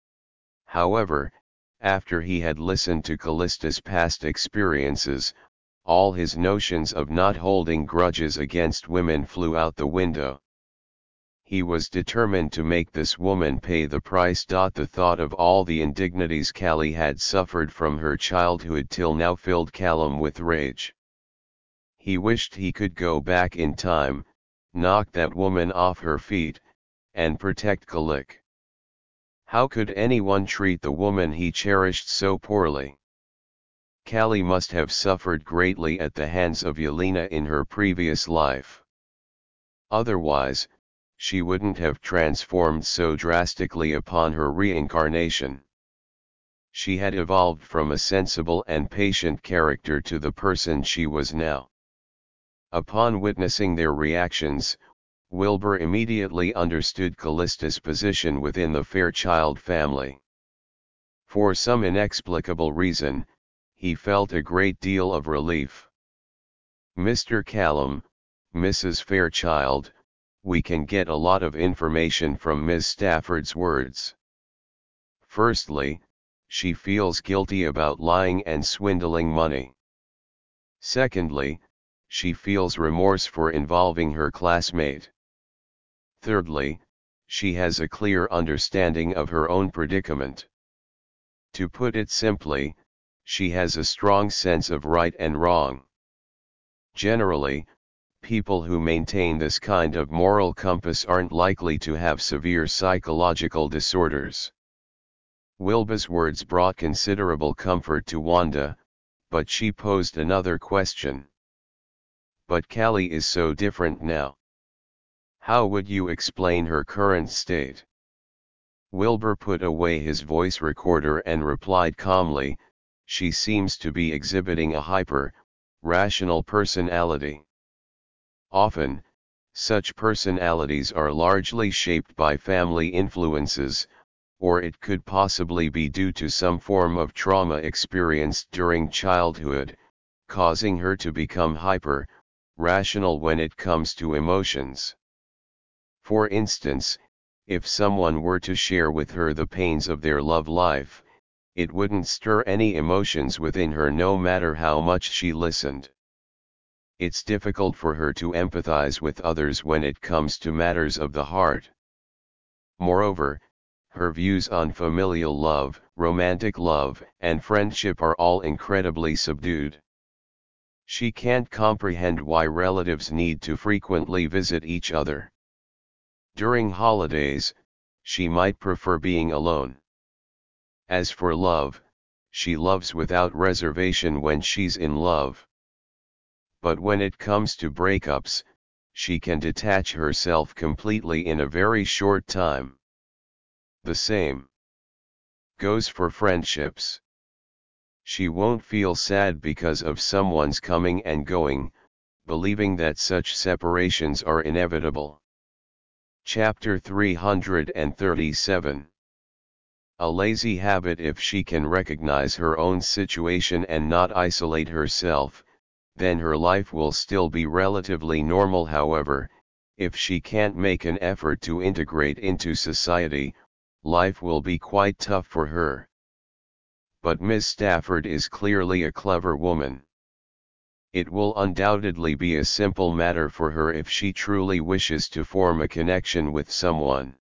Speaker 1: However, after he had listened to Callista's past experiences, all his notions of not holding grudges against women flew out the window. He was determined to make this woman pay the price. The thought of all the indignities Callie had suffered from her childhood till now filled Callum with rage. He wished he could go back in time, knock that woman off her feet, and protect Kalik. How could anyone treat the woman he cherished so poorly? Callie must have suffered greatly at the hands of Yelena in her previous life. Otherwise, she wouldn't have transformed so drastically upon her reincarnation. She had evolved from a sensible and patient character to the person she was now. Upon witnessing their reactions, Wilbur immediately understood Callista's position within the Fairchild family. For some inexplicable reason, he felt a great deal of relief. "Mister Callum, Missus Fairchild, we can get a lot of information from Miss Stafford's words. Firstly, she feels guilty about lying and swindling money. Secondly, she feels remorse for involving her classmate. Thirdly, she has a clear understanding of her own predicament. To put it simply, she has a strong sense of right and wrong. Generally, people who maintain this kind of moral compass aren't likely to have severe psychological disorders." Wilbur's words brought considerable comfort to Wanda, but she posed another question. "But Callie is so different now. How would you explain her current state?" Wilbur put away his voice recorder and replied calmly, "She seems to be exhibiting a hyper, rational personality. Often, such personalities are largely shaped by family influences, or it could possibly be due to some form of trauma experienced during childhood, causing her to become hyper, rational when it comes to emotions. For instance, if someone were to share with her the pains of their love life, it wouldn't stir any emotions within her no matter how much she listened. It's difficult for her to empathize with others when it comes to matters of the heart. Moreover, her views on familial love, romantic love, and friendship are all incredibly subdued. She can't comprehend why relatives need to frequently visit each other. During holidays, she might prefer being alone. As for love, she loves without reservation when she's in love. But when it comes to breakups, she can detach herself completely in a very short time. The same goes for friendships. She won't feel sad because of someone's coming and going, believing that such separations are inevitable." Chapter three hundred thirty-seven. A lazy habit. If she can recognize her own situation and not isolate herself, then her life will still be relatively normal. However, if she can't make an effort to integrate into society, life will be quite tough for her. But Miss Stafford is clearly a clever woman. It will undoubtedly be a simple matter for her if she truly wishes to form a connection with someone.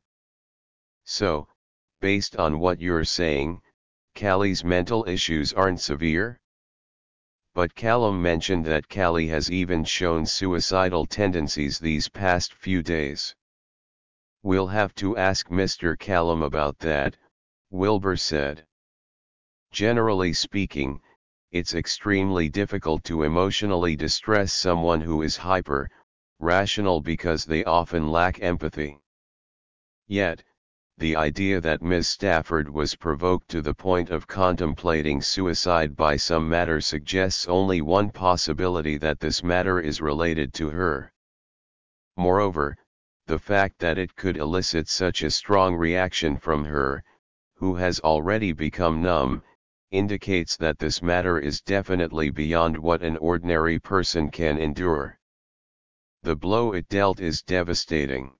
Speaker 1: So, based on what you're saying, Callie's mental issues aren't severe? But Callum mentioned that Callie has even shown suicidal tendencies these past few days. "We'll have to ask Mister Callum about that," Wilbur said. "Generally speaking, it's extremely difficult to emotionally distress someone who is hyper, rational because they often lack empathy. Yet, the idea that Miss Stafford was provoked to the point of contemplating suicide by some matter suggests only one possibility, that this matter is related to her. Moreover, the fact that it could elicit such a strong reaction from her, who has already become numb, indicates that this matter is definitely beyond what an ordinary person can endure. The blow it dealt is devastating.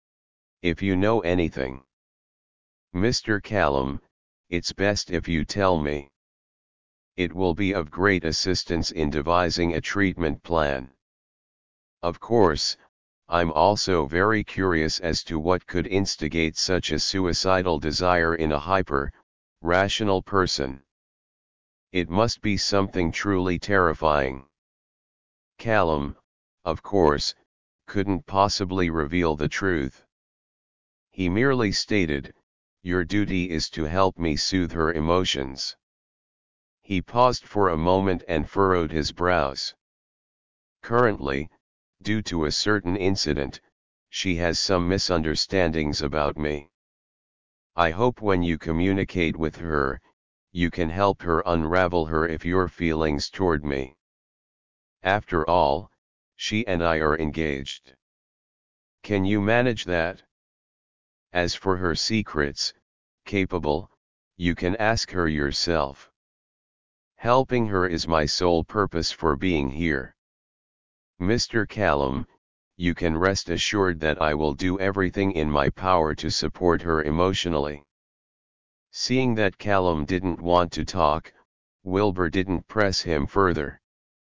Speaker 1: If you know anything, Mister Callum, it's best if you tell me. It will be of great assistance in devising a treatment plan. Of course, I'm also very curious as to what could instigate such a suicidal desire in a hyper, rational person. It must be something truly terrifying. Callum, of course, couldn't possibly reveal the truth. He merely stated, "Your duty is to help me soothe her emotions." He paused for a moment and furrowed his brows. Currently, due to a certain incident, she has some misunderstandings about me. I hope when you communicate with her, you can help her unravel her if your feelings toward me. After all, she and I are engaged. Can you manage that? As for her secrets, capable, you can ask her yourself. Helping her is my sole purpose for being here. Mister Callum, you can rest assured that I will do everything in my power to support her emotionally. Seeing that Callum didn't want to talk, Wilbur didn't press him further.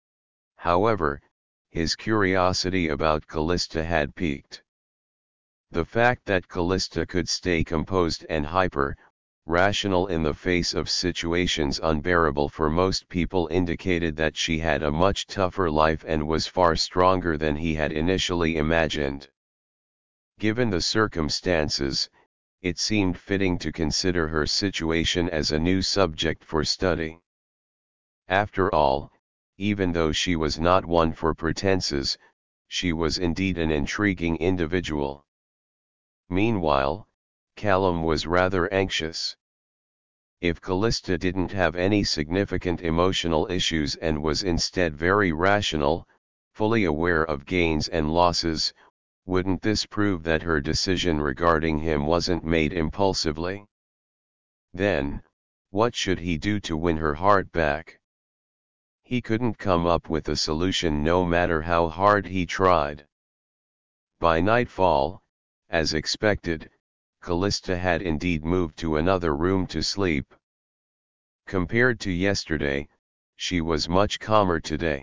Speaker 1: However, his curiosity about Callista had piqued. The fact that Callista could stay composed and hyper, rational in the face of situations unbearable for most people indicated that she had a much tougher life and was far stronger than he had initially imagined. Given the circumstances, it seemed fitting to consider her situation as a new subject for study. After all, even though she was not one for pretenses, she was indeed an intriguing individual. Meanwhile, Callum was rather anxious. If Callista didn't have any significant emotional issues and was instead very rational, fully aware of gains and losses, wouldn't this prove that her decision regarding him wasn't made impulsively? Then, what should he do to win her heart back? He couldn't come up with a solution no matter how hard he tried. By nightfall, as expected, Callista had indeed moved to another room to sleep. Compared to yesterday, she was much calmer today.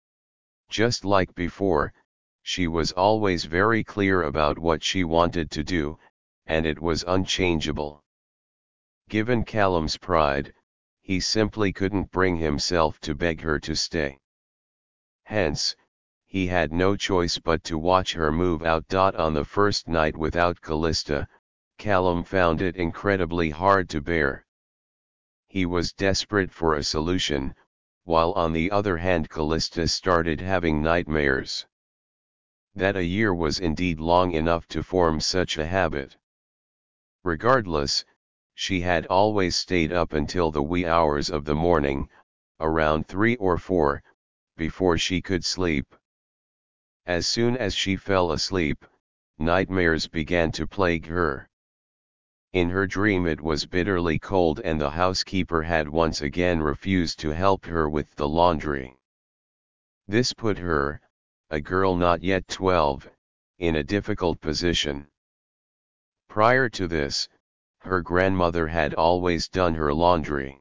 Speaker 1: Just like before, she was always very clear about what she wanted to do, and it was unchangeable. Given Callum's pride, he simply couldn't bring himself to beg her to stay. Hence, he had no choice but to watch her move out. On the first night without Callista, Callum found it incredibly hard to bear. He was desperate for a solution, while on the other hand Callista started having nightmares. That a year was indeed long enough to form such a habit. Regardless, she had always stayed up until the wee hours of the morning, around three or four, before she could sleep. As soon as she fell asleep, nightmares began to plague her. In her dream it was bitterly cold and the housekeeper had once again refused to help her with the laundry. This put her, a girl not yet twelve, in a difficult position. Prior to this, her grandmother had always done her laundry.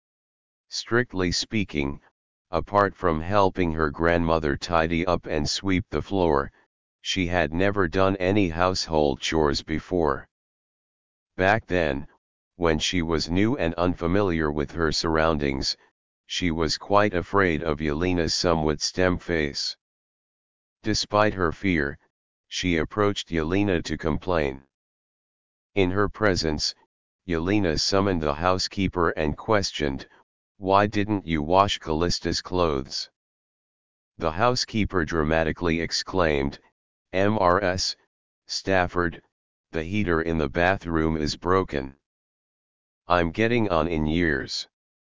Speaker 1: Strictly speaking, apart from helping her grandmother tidy up and sweep the floor, she had never done any household chores before. Back then, when she was new and unfamiliar with her surroundings, she was quite afraid of Yelena's somewhat stern face. Despite her fear, she approached Yelena to complain. In her presence, Yelena summoned the housekeeper and questioned, "Why didn't you wash Callista's clothes?" The housekeeper dramatically exclaimed, "M R S, Stafford, the heater in the bathroom is broken. I'm getting on in years.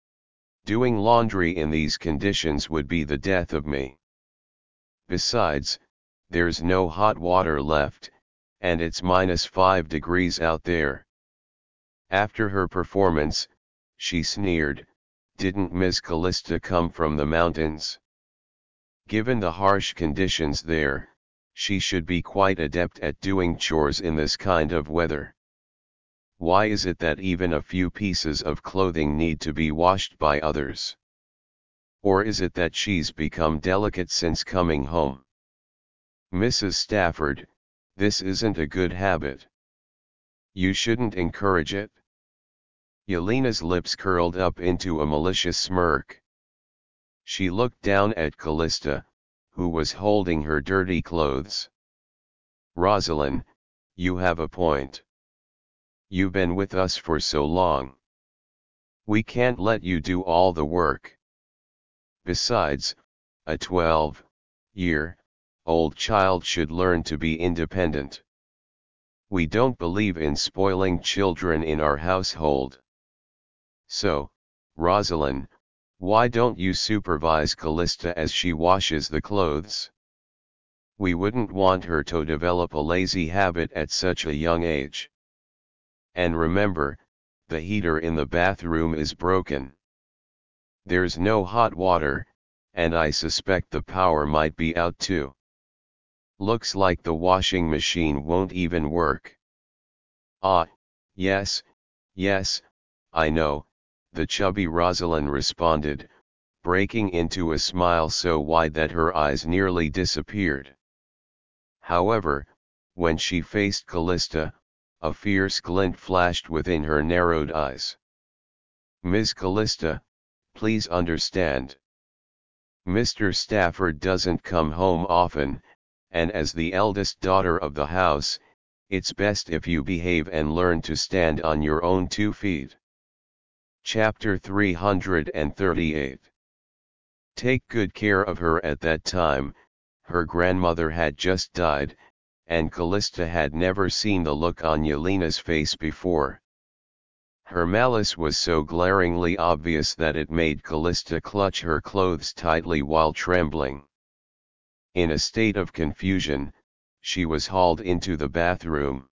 Speaker 1: Doing laundry in these conditions would be the death of me. Besides, there's no hot water left, and it's minus five degrees out there. After her performance, she sneered, "Didn't Miss Callista come from the mountains? Given the harsh conditions there, she should be quite adept at doing chores in this kind of weather. Why is it that even a few pieces of clothing need to be washed by others? Or is it that she's become delicate since coming home? Missus Stafford, this isn't a good habit. You shouldn't encourage it." Yelena's lips curled up into a malicious smirk. She looked down at Callista, who was holding her dirty clothes. "Rosalind, you have a point. You've been with us for so long. We can't let you do all the work. Besides, a twelve-year-old child should learn to be independent. We don't believe in spoiling children in our household. So, Rosalind, why don't you supervise Callista as she washes the clothes? We wouldn't want her to develop a lazy habit at such a young age. And remember, the heater in the bathroom is broken. There's no hot water, and I suspect the power might be out too. Looks like the washing machine won't even work." "Ah, yes, yes, I know," the chubby Rosalind responded, breaking into a smile so wide that her eyes nearly disappeared. However, when she faced Callista, a fierce glint flashed within her narrowed eyes. "Miss Callista, please understand. Mister Stafford doesn't come home often, and as the eldest daughter of the house, it's best if you behave and learn to stand on your own two feet." Chapter three hundred thirty-eight. Take good care of her. At that time, her grandmother had just died, and Callista had never seen the look on Yelena's face before. Her malice was so glaringly obvious that it made Callista clutch her clothes tightly while trembling. In a state of confusion, she was hauled into the bathroom.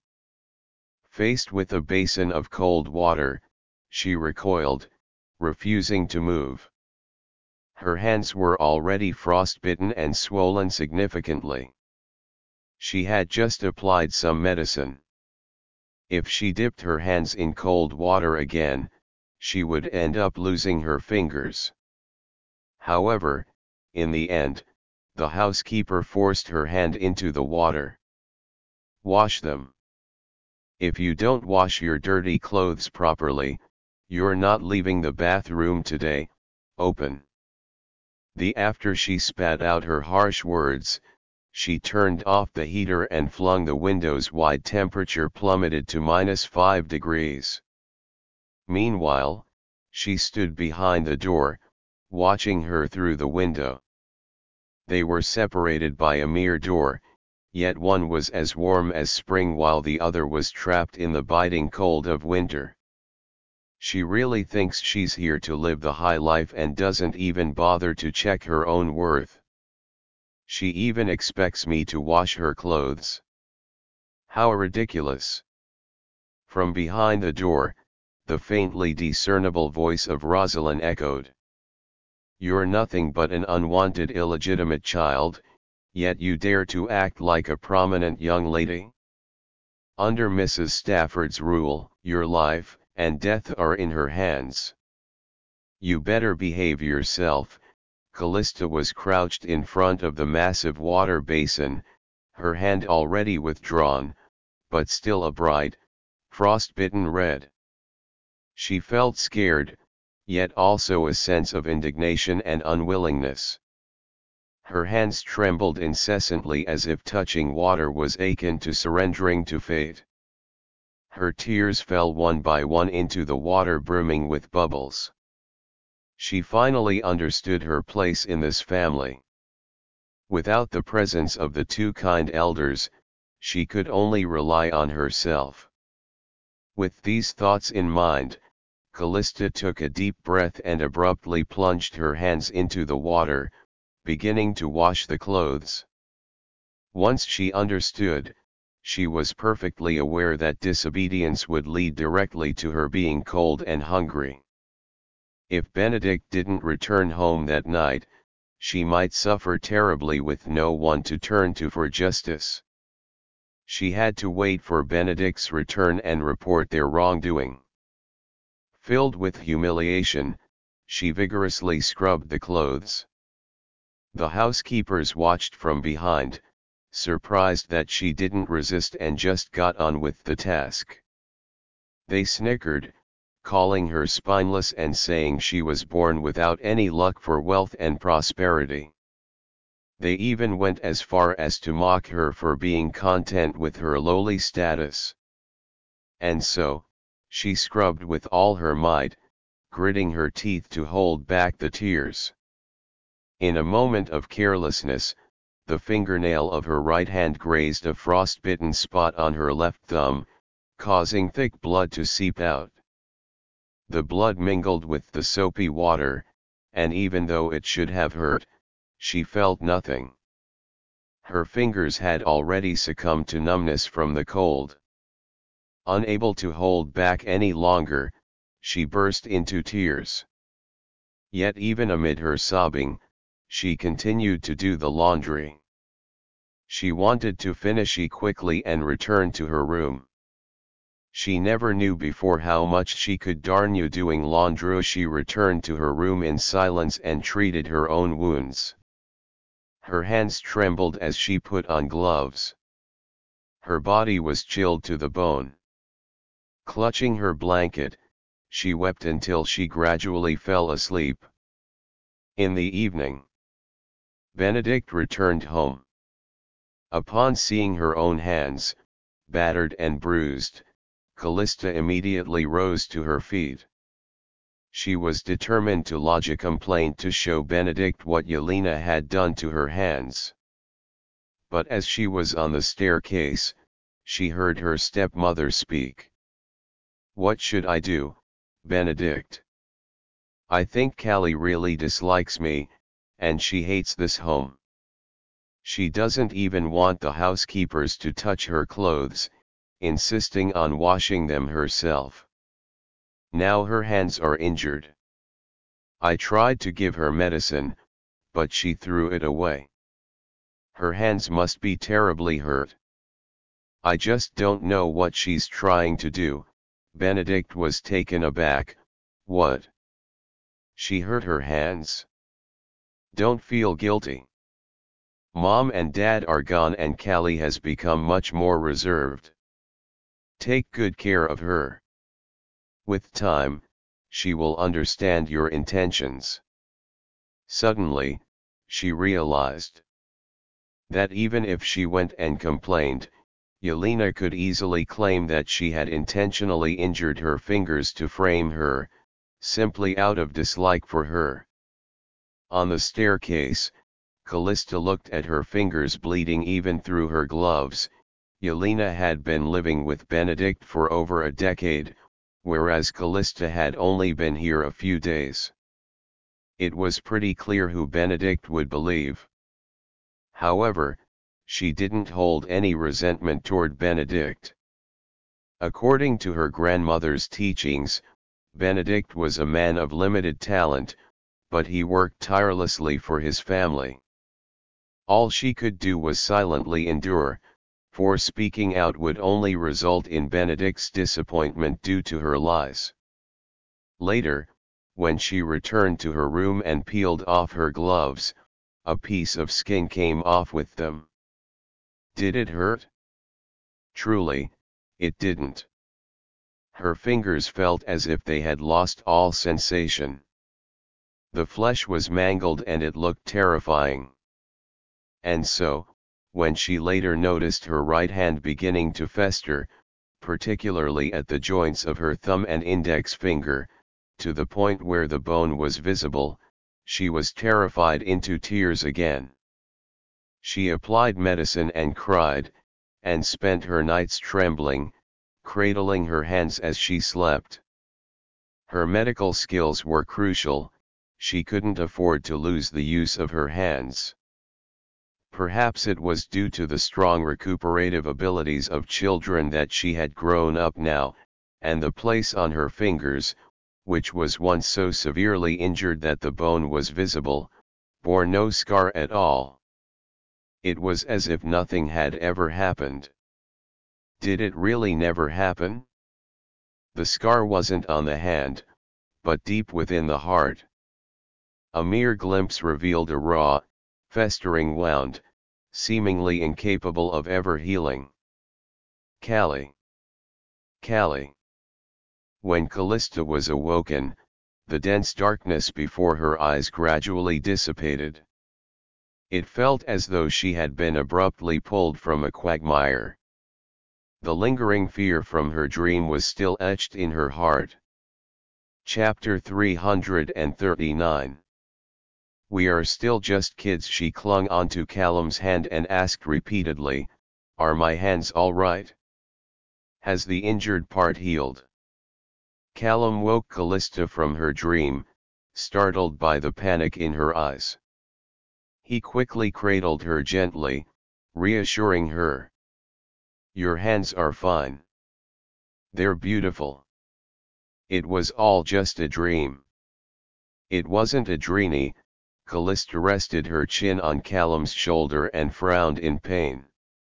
Speaker 1: Faced with a basin of cold water, she recoiled, refusing to move. Her hands were already frostbitten and swollen significantly. She had just applied some medicine. If she dipped her hands in cold water again, she would end up losing her fingers. However, in the end, the housekeeper forced her hand into the water. "Wash them. If you don't wash your dirty clothes properly, you're not leaving the bathroom today. Open." The after she spat out her harsh words, she turned off the heater and flung the windows wide. Temperature plummeted to minus five degrees. Meanwhile, she stood behind the door, watching her through the window. They were separated by a mere door, yet one was as warm as spring while the other was trapped in the biting cold of winter. She really thinks she's here to live the high life and doesn't even bother to check her own worth. She even expects me to wash her clothes. How ridiculous. From behind the door, the faintly discernible voice of Rosalind echoed. "You're nothing but an unwanted illegitimate child, yet you dare to act like a prominent young lady? Under Missus Stafford's rule, your life and death are in her hands. You better behave yourself." Callista was crouched in front of the massive water basin, her hand already withdrawn, but still a bright, frostbitten red. She felt scared, yet also a sense of indignation and unwillingness. Her hands trembled incessantly as if touching water was akin to surrendering to fate. Her tears fell one by one into the water brimming with bubbles. She finally understood her place in this family. Without the presence of the two kind elders, she could only rely on herself. With these thoughts in mind, Callista took a deep breath and abruptly plunged her hands into the water, beginning to wash the clothes. Once she understood, she was perfectly aware that disobedience would lead directly to her being cold and hungry. If Benedict didn't return home that night, she might suffer terribly with no one to turn to for justice. She had to wait for Benedict's return and report their wrongdoing. Filled with humiliation, she vigorously scrubbed the clothes. The housekeepers watched from behind, surprised that she didn't resist and just got on with the task. They snickered, calling her spineless and saying she was born without any luck for wealth and prosperity. They even went as far as to mock her for being content with her lowly status. And so, she scrubbed with all her might, gritting her teeth to hold back the tears. In a moment of carelessness, the fingernail of her right hand grazed a frostbitten spot on her left thumb, causing thick blood to seep out. The blood mingled with the soapy water, and even though it should have hurt, she felt nothing. Her fingers had already succumbed to numbness from the cold. Unable to hold back any longer, she burst into tears. Yet even amid her sobbing, she continued to do the laundry. She wanted to finish it quickly and return to her room. She never knew before how much she could darn you doing laundry. She returned to her room in silence and treated her own wounds. Her hands trembled as she put on gloves. Her body was chilled to the bone. Clutching her blanket, she wept until she gradually fell asleep. In the evening, Benedict returned home. Upon seeing her own hands, battered and bruised, Callista immediately rose to her feet. She was determined to lodge a complaint to show Benedict what Yelena had done to her hands. But as she was on the staircase, she heard her stepmother speak. "What should I do, Benedict? I think Callie really dislikes me, and she hates this home. She doesn't even want the housekeepers to touch her clothes, insisting on washing them herself. Now her hands are injured. I tried to give her medicine, but she threw it away. Her hands must be terribly hurt. I just don't know what she's trying to do." Benedict was taken aback. "What? She hurt her hands? Don't feel guilty. Mom and Dad are gone and Callie has become much more reserved. Take good care of her. With time, she will understand your intentions." Suddenly, she realized that even if she went and complained, Yelena could easily claim that she had intentionally injured her fingers to frame her, simply out of dislike for her. On the staircase, Callista looked at her fingers bleeding even through her gloves. Yelena had been living with Benedict for over a decade, whereas Callista had only been here a few days. It was pretty clear who Benedict would believe. However, she didn't hold any resentment toward Benedict. According to her grandmother's teachings, Benedict was a man of limited talent, but he worked tirelessly for his family. All she could do was silently endure, for speaking out would only result in Benedict's disappointment due to her lies. Later, when she returned to her room and peeled off her gloves, a piece of skin came off with them. Did it hurt? Truly, it didn't. Her fingers felt as if they had lost all sensation. The flesh was mangled and it looked terrifying. And so, when she later noticed her right hand beginning to fester, particularly at the joints of her thumb and index finger, to the point where the bone was visible, she was terrified into tears again. She applied medicine and cried, and spent her nights trembling, cradling her hands as she slept. Her medical skills were crucial, she couldn't afford to lose the use of her hands. Perhaps it was due to the strong recuperative abilities of children that she had grown up now, and the place on her fingers, which was once so severely injured that the bone was visible, bore no scar at all. It was as if nothing had ever happened. Did it really never happen? The scar wasn't on the hand, but deep within the heart. A mere glimpse revealed a raw, festering wound, seemingly incapable of ever healing. Callie. Callie. When Callista was awoken, the dense darkness before her eyes gradually dissipated. It felt as though she had been abruptly pulled from a quagmire. The lingering fear from her dream was still etched in her heart. Chapter three hundred thirty-nine. We are still just kids. She clung onto Callum's hand and asked repeatedly, "Are my hands all right? Has the injured part healed?" Callum woke Callista from her dream, startled by the panic in her eyes. He quickly cradled her gently, reassuring her. "Your hands are fine. They're beautiful. It was all just a dream." "It wasn't a dreamy." Callista rested her chin on Callum's shoulder and frowned in pain.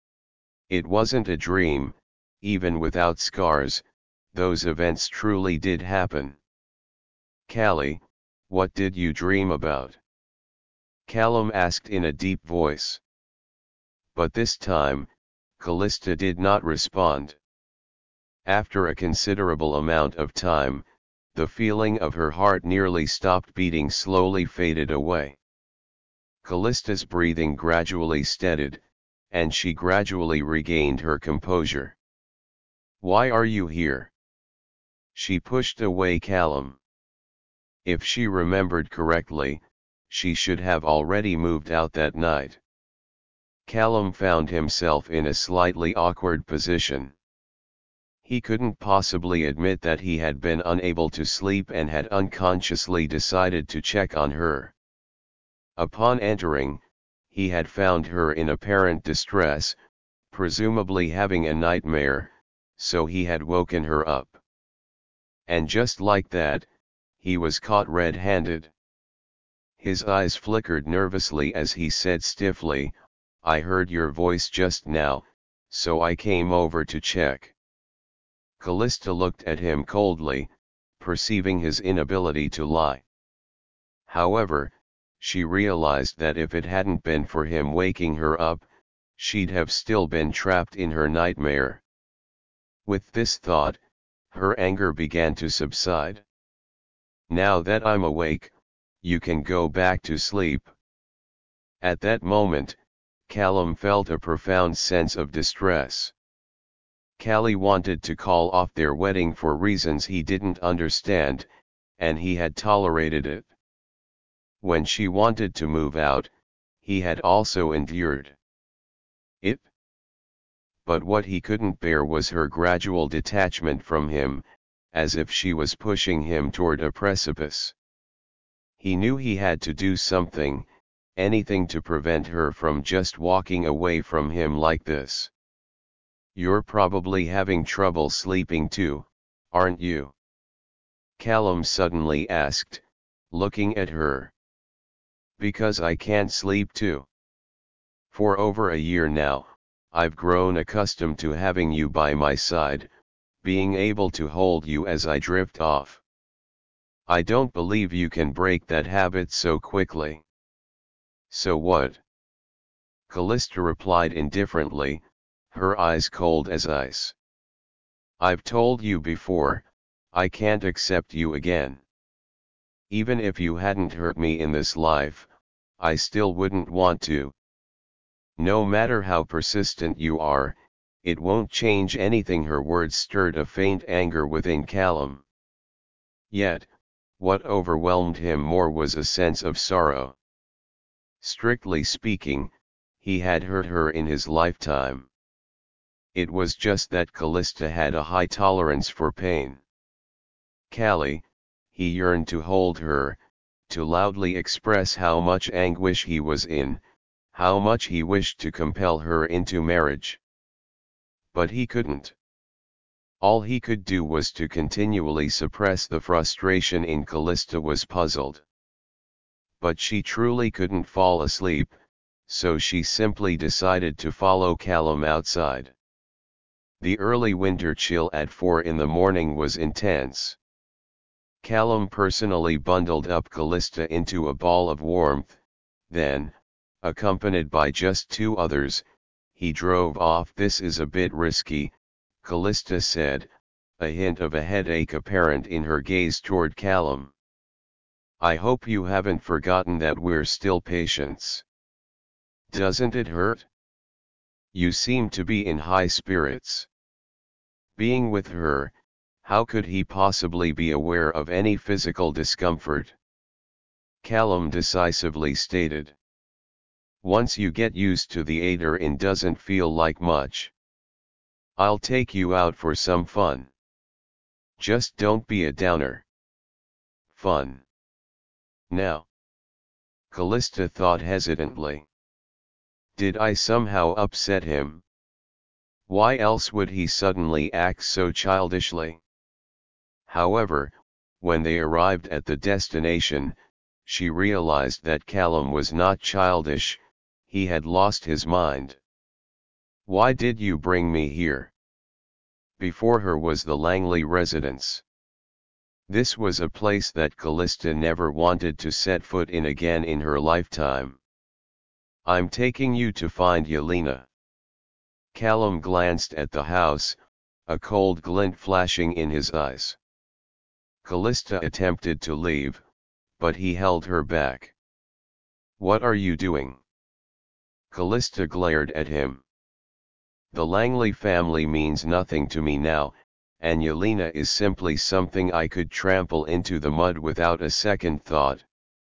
Speaker 1: "It wasn't a dream, even without scars, those events truly did happen." "Callie, what did you dream about?" Callum asked in a deep voice. But this time, Callista did not respond. After a considerable amount of time, the feeling of her heart nearly stopped beating slowly faded away. Callista's breathing gradually steadied, and she gradually regained her composure. "Why are you here?" She pushed away Callum. If she remembered correctly, she should have already moved out that night. Callum found himself in a slightly awkward position. He couldn't possibly admit that he had been unable to sleep and had unconsciously decided to check on her. Upon entering, he had found her in apparent distress, presumably having a nightmare, so he had woken her up. And just like that, he was caught red-handed. His eyes flickered nervously as he said stiffly, "I heard your voice just now, so I came over to check." Callista looked at him coldly, perceiving his inability to lie. However, she realized that if it hadn't been for him waking her up, she'd have still been trapped in her nightmare. With this thought, her anger began to subside. "Now that I'm awake, you can go back to sleep." At that moment, Callum felt a profound sense of distress. Callie wanted to call off their wedding for reasons he didn't understand, and he had tolerated it. When she wanted to move out, he had also endured it. But what he couldn't bear was her gradual detachment from him, as if she was pushing him toward a precipice. He knew he had to do something, anything to prevent her from just walking away from him like this. "You're probably having trouble sleeping too, aren't you?" Callum suddenly asked, looking at her. "Because I can't sleep too. For over a year now, I've grown accustomed to having you by my side, being able to hold you as I drift off. I don't believe you can break that habit so quickly." "So what?" Callista replied indifferently, her eyes cold as ice. "I've told you before, I can't accept you again. Even if you hadn't hurt me in this life, I still wouldn't want to. No matter how persistent you are, it won't change anything." Her words stirred a faint anger within Callum. Yet, what overwhelmed him more was a sense of sorrow. Strictly speaking, he had hurt her in his lifetime. it was just that Callista had a high tolerance for pain. Callie, he yearned to hold her, to loudly express how much anguish he was in, how much he wished to compel her into marriage. But he couldn't. All he could do was to continually suppress the frustration in. Callista was puzzled. But she truly couldn't fall asleep, so she simply decided to follow Callum outside. The early winter chill at four in the morning was intense. Callum personally bundled up Callista into a ball of warmth, then, accompanied by just two others, he drove off. "This is a bit risky," Callista said, a hint of a headache apparent in her gaze toward Callum. "I hope you haven't forgotten that we're still patients. Doesn't it hurt? You seem to be in high spirits." Being with her, how could he possibly be aware of any physical discomfort? Callum decisively stated. "Once you get used to the eight-er in doesn't feel like much. I'll take you out for some fun. Just don't be a downer." "Fun? Now?" Callista thought hesitantly. Did I somehow upset him? Why else would he suddenly act so childishly? However, when they arrived at the destination, she realized that Callum was not childish, he had lost his mind. "Why did you bring me here?" Before her was the Langley residence. This was a place that Callista never wanted to set foot in again in her lifetime. "I'm taking you to find Yelena." Callum glanced at the house, a cold glint flashing in his eyes. Callista attempted to leave, but he held her back. "What are you doing?" Callista glared at him. "The Langley family means nothing to me now, and Yelena is simply something I could trample into the mud without a second thought.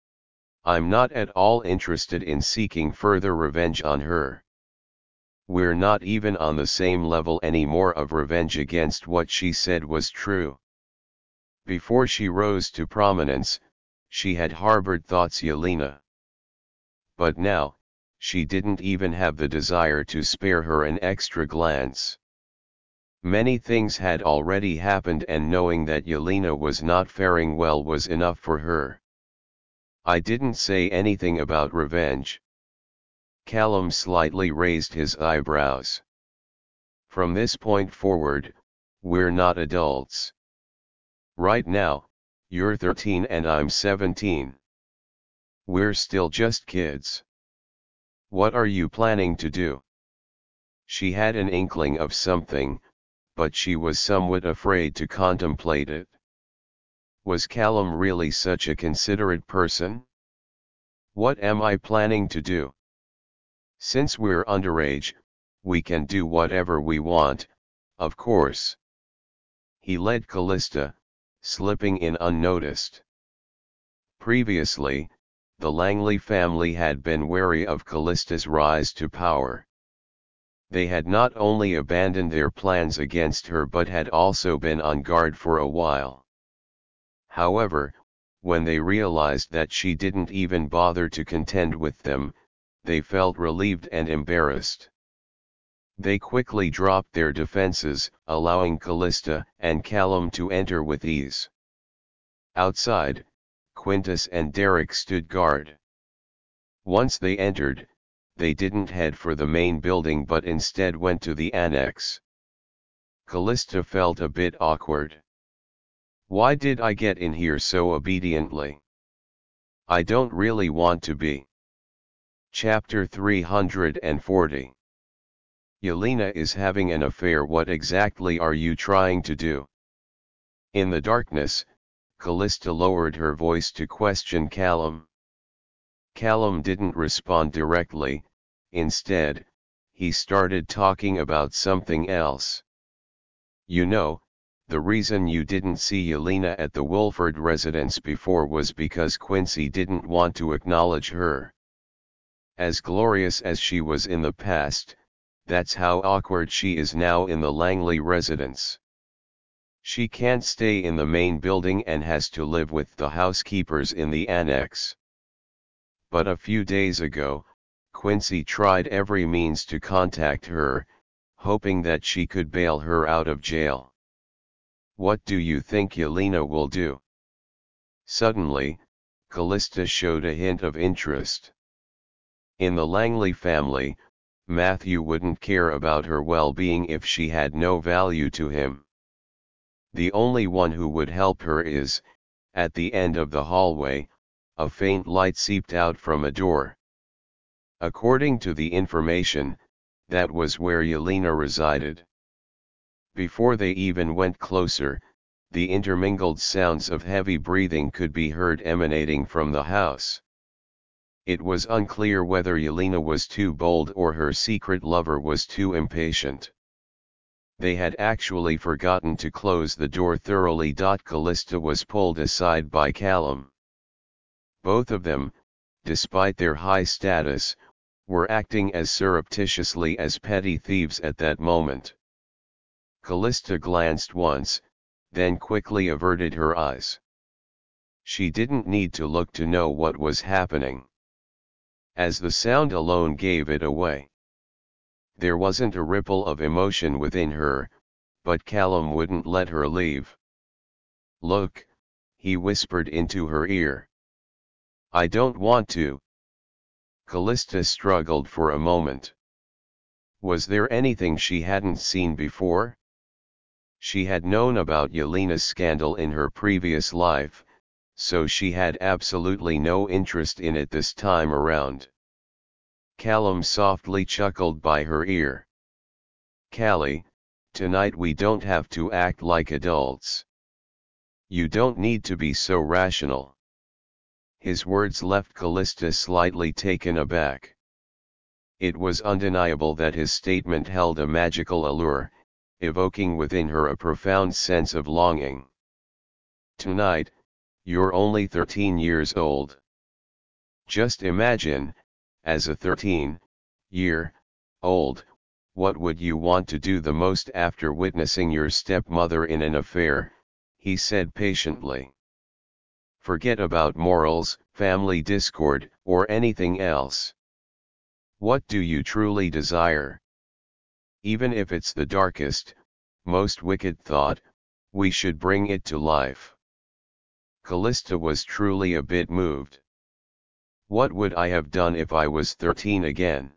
Speaker 1: I'm not at all interested in seeking further revenge on her. We're not even on the same level anymore of revenge against what she said was true. Before she rose to prominence, she had harbored thoughts Yelena. But now, she didn't even have the desire to spare her an extra glance. Many things had already happened, and knowing that Yelena was not faring well was enough for her. "I didn't say anything about revenge." Callum slightly raised his eyebrows. "From this point forward, we're not adults. Right now, you're thirteen and I'm seventeen. We're still just kids. What are you planning to do?" She had an inkling of something, but she was somewhat afraid to contemplate it. Was Callum really such a considerate person? "What am I planning to do? Since we're underage, we can do whatever we want, of course." He led Callista, slipping in unnoticed. Previously, the Langley family had been wary of Callista's rise to power. They had not only abandoned their plans against her but had also been on guard for a while. However, when they realized that she didn't even bother to contend with them, they felt relieved and embarrassed. They quickly dropped their defenses, allowing Callista and Callum to enter with ease. Outside, Quintus and Derek stood guard. Once they entered, they didn't head for the main building but instead went to the annex. Callista felt a bit awkward. "Why did I get in here so obediently? I don't really want to be." Chapter three hundred forty. Yelena is having an affair. What exactly are you trying to do? In the darkness, Callista lowered her voice to question Callum. Callum didn't respond directly, instead, he started talking about something else. "You know, the reason you didn't see Yelena at the Wolford residence before was because Quincy didn't want to acknowledge her. As glorious as she was in the past, that's how awkward she is now in the Langley residence. She can't stay in the main building and has to live with the housekeepers in the annex. But a few days ago, Quincy tried every means to contact her, hoping that she could bail her out of jail. What do you think Yelena will do? Suddenly, Callista showed a hint of interest. In the Langley family, Matthew wouldn't care about her well-being if she had no value to him. The only one who would help her is, at the end of the hallway, a faint light seeped out from a door. According to the information, that was where Yelena resided. Before they even went closer, the intermingled sounds of heavy breathing could be heard emanating from the house. It was unclear whether Yelena was too bold or her secret lover was too impatient. They had actually forgotten to close the door thoroughly. Callista was pulled aside by Callum. Both of them, despite their high status, were acting as surreptitiously as petty thieves at that moment. Callista glanced once, then quickly averted her eyes. She didn't need to look to know what was happening, as the sound alone gave it away. There wasn't a ripple of emotion within her, but Callum wouldn't let her leave. "Look," he whispered into her ear. "I don't want to." Callista struggled for a moment. Was there anything she hadn't seen before? She had known about Yelena's scandal in her previous life, so she had absolutely no interest in it this time around. Callum softly chuckled by her ear. "Callie, tonight we don't have to act like adults. You don't need to be so rational." His words left Callista slightly taken aback. It was undeniable that his statement held a magical allure, evoking within her a profound sense of longing. "Tonight, you're only thirteen years old. Just imagine, as a thirteen-year-old, what would you want to do the most after witnessing your stepmother in an affair?" he said patiently. "Forget about morals, family discord, or anything else. What do you truly desire? Even if it's the darkest, most wicked thought, we should bring it to life." Callista was truly a bit moved. "What would I have done if I was thirteen again?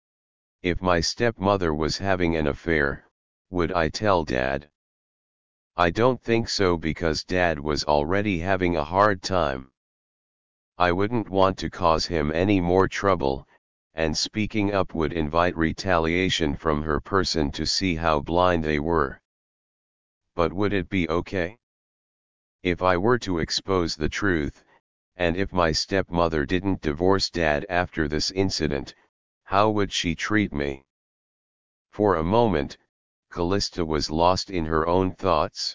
Speaker 1: If my stepmother was having an affair, would I tell Dad? I don't think so, because Dad was already having a hard time. I wouldn't want to cause him any more trouble, and speaking up would invite retaliation from her person to see how blind they were. But would it be okay? If I were to expose the truth, and if my stepmother didn't divorce Dad after this incident, how would she treat me?" For a moment, Callista was lost in her own thoughts.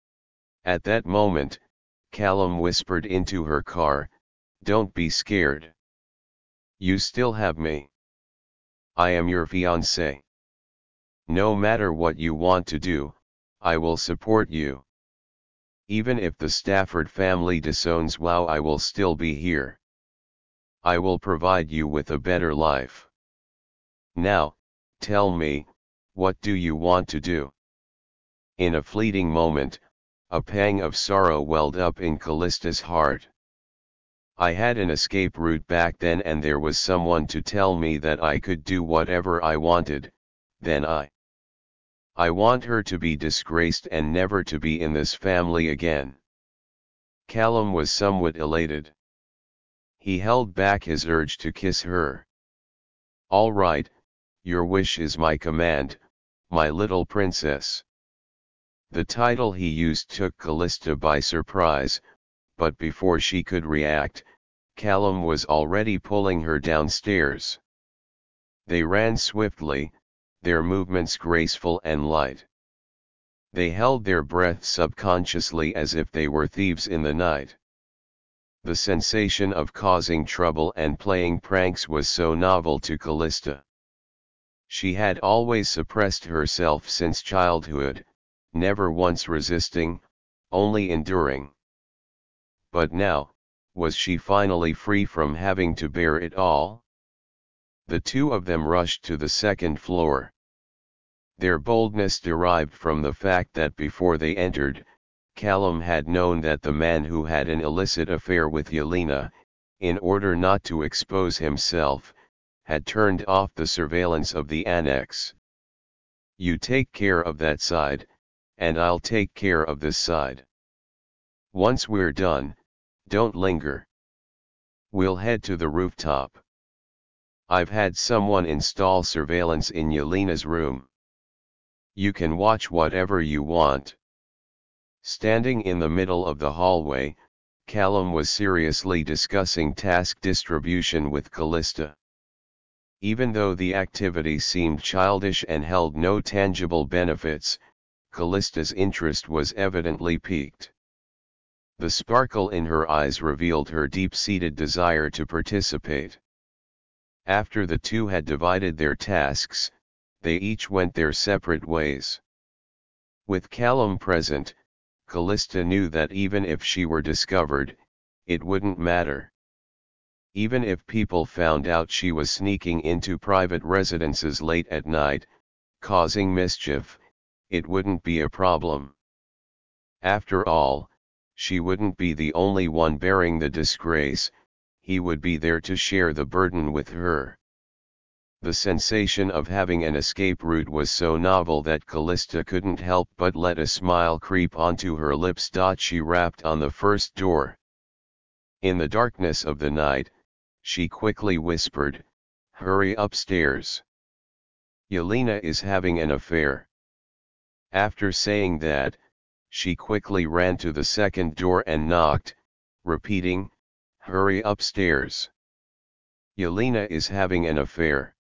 Speaker 1: At that moment, Callum whispered into her car, "Don't be scared. You still have me. I am your fiancé. No matter what you want to do, I will support you. Even if the Stafford family disowns WoW, I will still be here. I will provide you with a better life. Now, tell me, what do you want to do?" In a fleeting moment, a pang of sorrow welled up in Callista's heart. "I had an escape route back then, and there was someone to tell me that I could do whatever I wanted, then I... I want her to be disgraced and never to be in this family again." Callum was somewhat elated. He held back his urge to kiss her. "All right, your wish is my command, my little princess." The title he used took Callista by surprise, but before she could react, Callum was already pulling her downstairs. They ran swiftly, their movements graceful and light. They held their breath subconsciously as if they were thieves in the night. The sensation of causing trouble and playing pranks was so novel to Callista. She had always suppressed herself since childhood, never once resisting, only enduring. But now, was she finally free from having to bear it all? The two of them rushed to the second floor. Their boldness derived from the fact that before they entered, Callum had known that the man who had an illicit affair with Yelena, in order not to expose himself, had turned off the surveillance of the annex. "You take care of that side, and I'll take care of this side. Once we're done, don't linger. We'll head to the rooftop. I've had someone install surveillance in Yelena's room. You can watch whatever you want." Standing in the middle of the hallway, Callum was seriously discussing task distribution with Callista. Even though the activity seemed childish and held no tangible benefits, Callista's interest was evidently piqued. The sparkle in her eyes revealed her deep-seated desire to participate. After the two had divided their tasks, they each went their separate ways. With Callum present, Callista knew that even if she were discovered, it wouldn't matter. Even if people found out she was sneaking into private residences late at night, causing mischief, it wouldn't be a problem. After all, she wouldn't be the only one bearing the disgrace, he would be there to share the burden with her. The sensation of having an escape route was so novel that Callista couldn't help but let a smile creep onto her lips. She rapped on the first door. In the darkness of the night, she quickly whispered, "Hurry upstairs. Yelena is having an affair." After saying that, she quickly ran to the second door and knocked, repeating, "Hurry upstairs. Yelena is having an affair."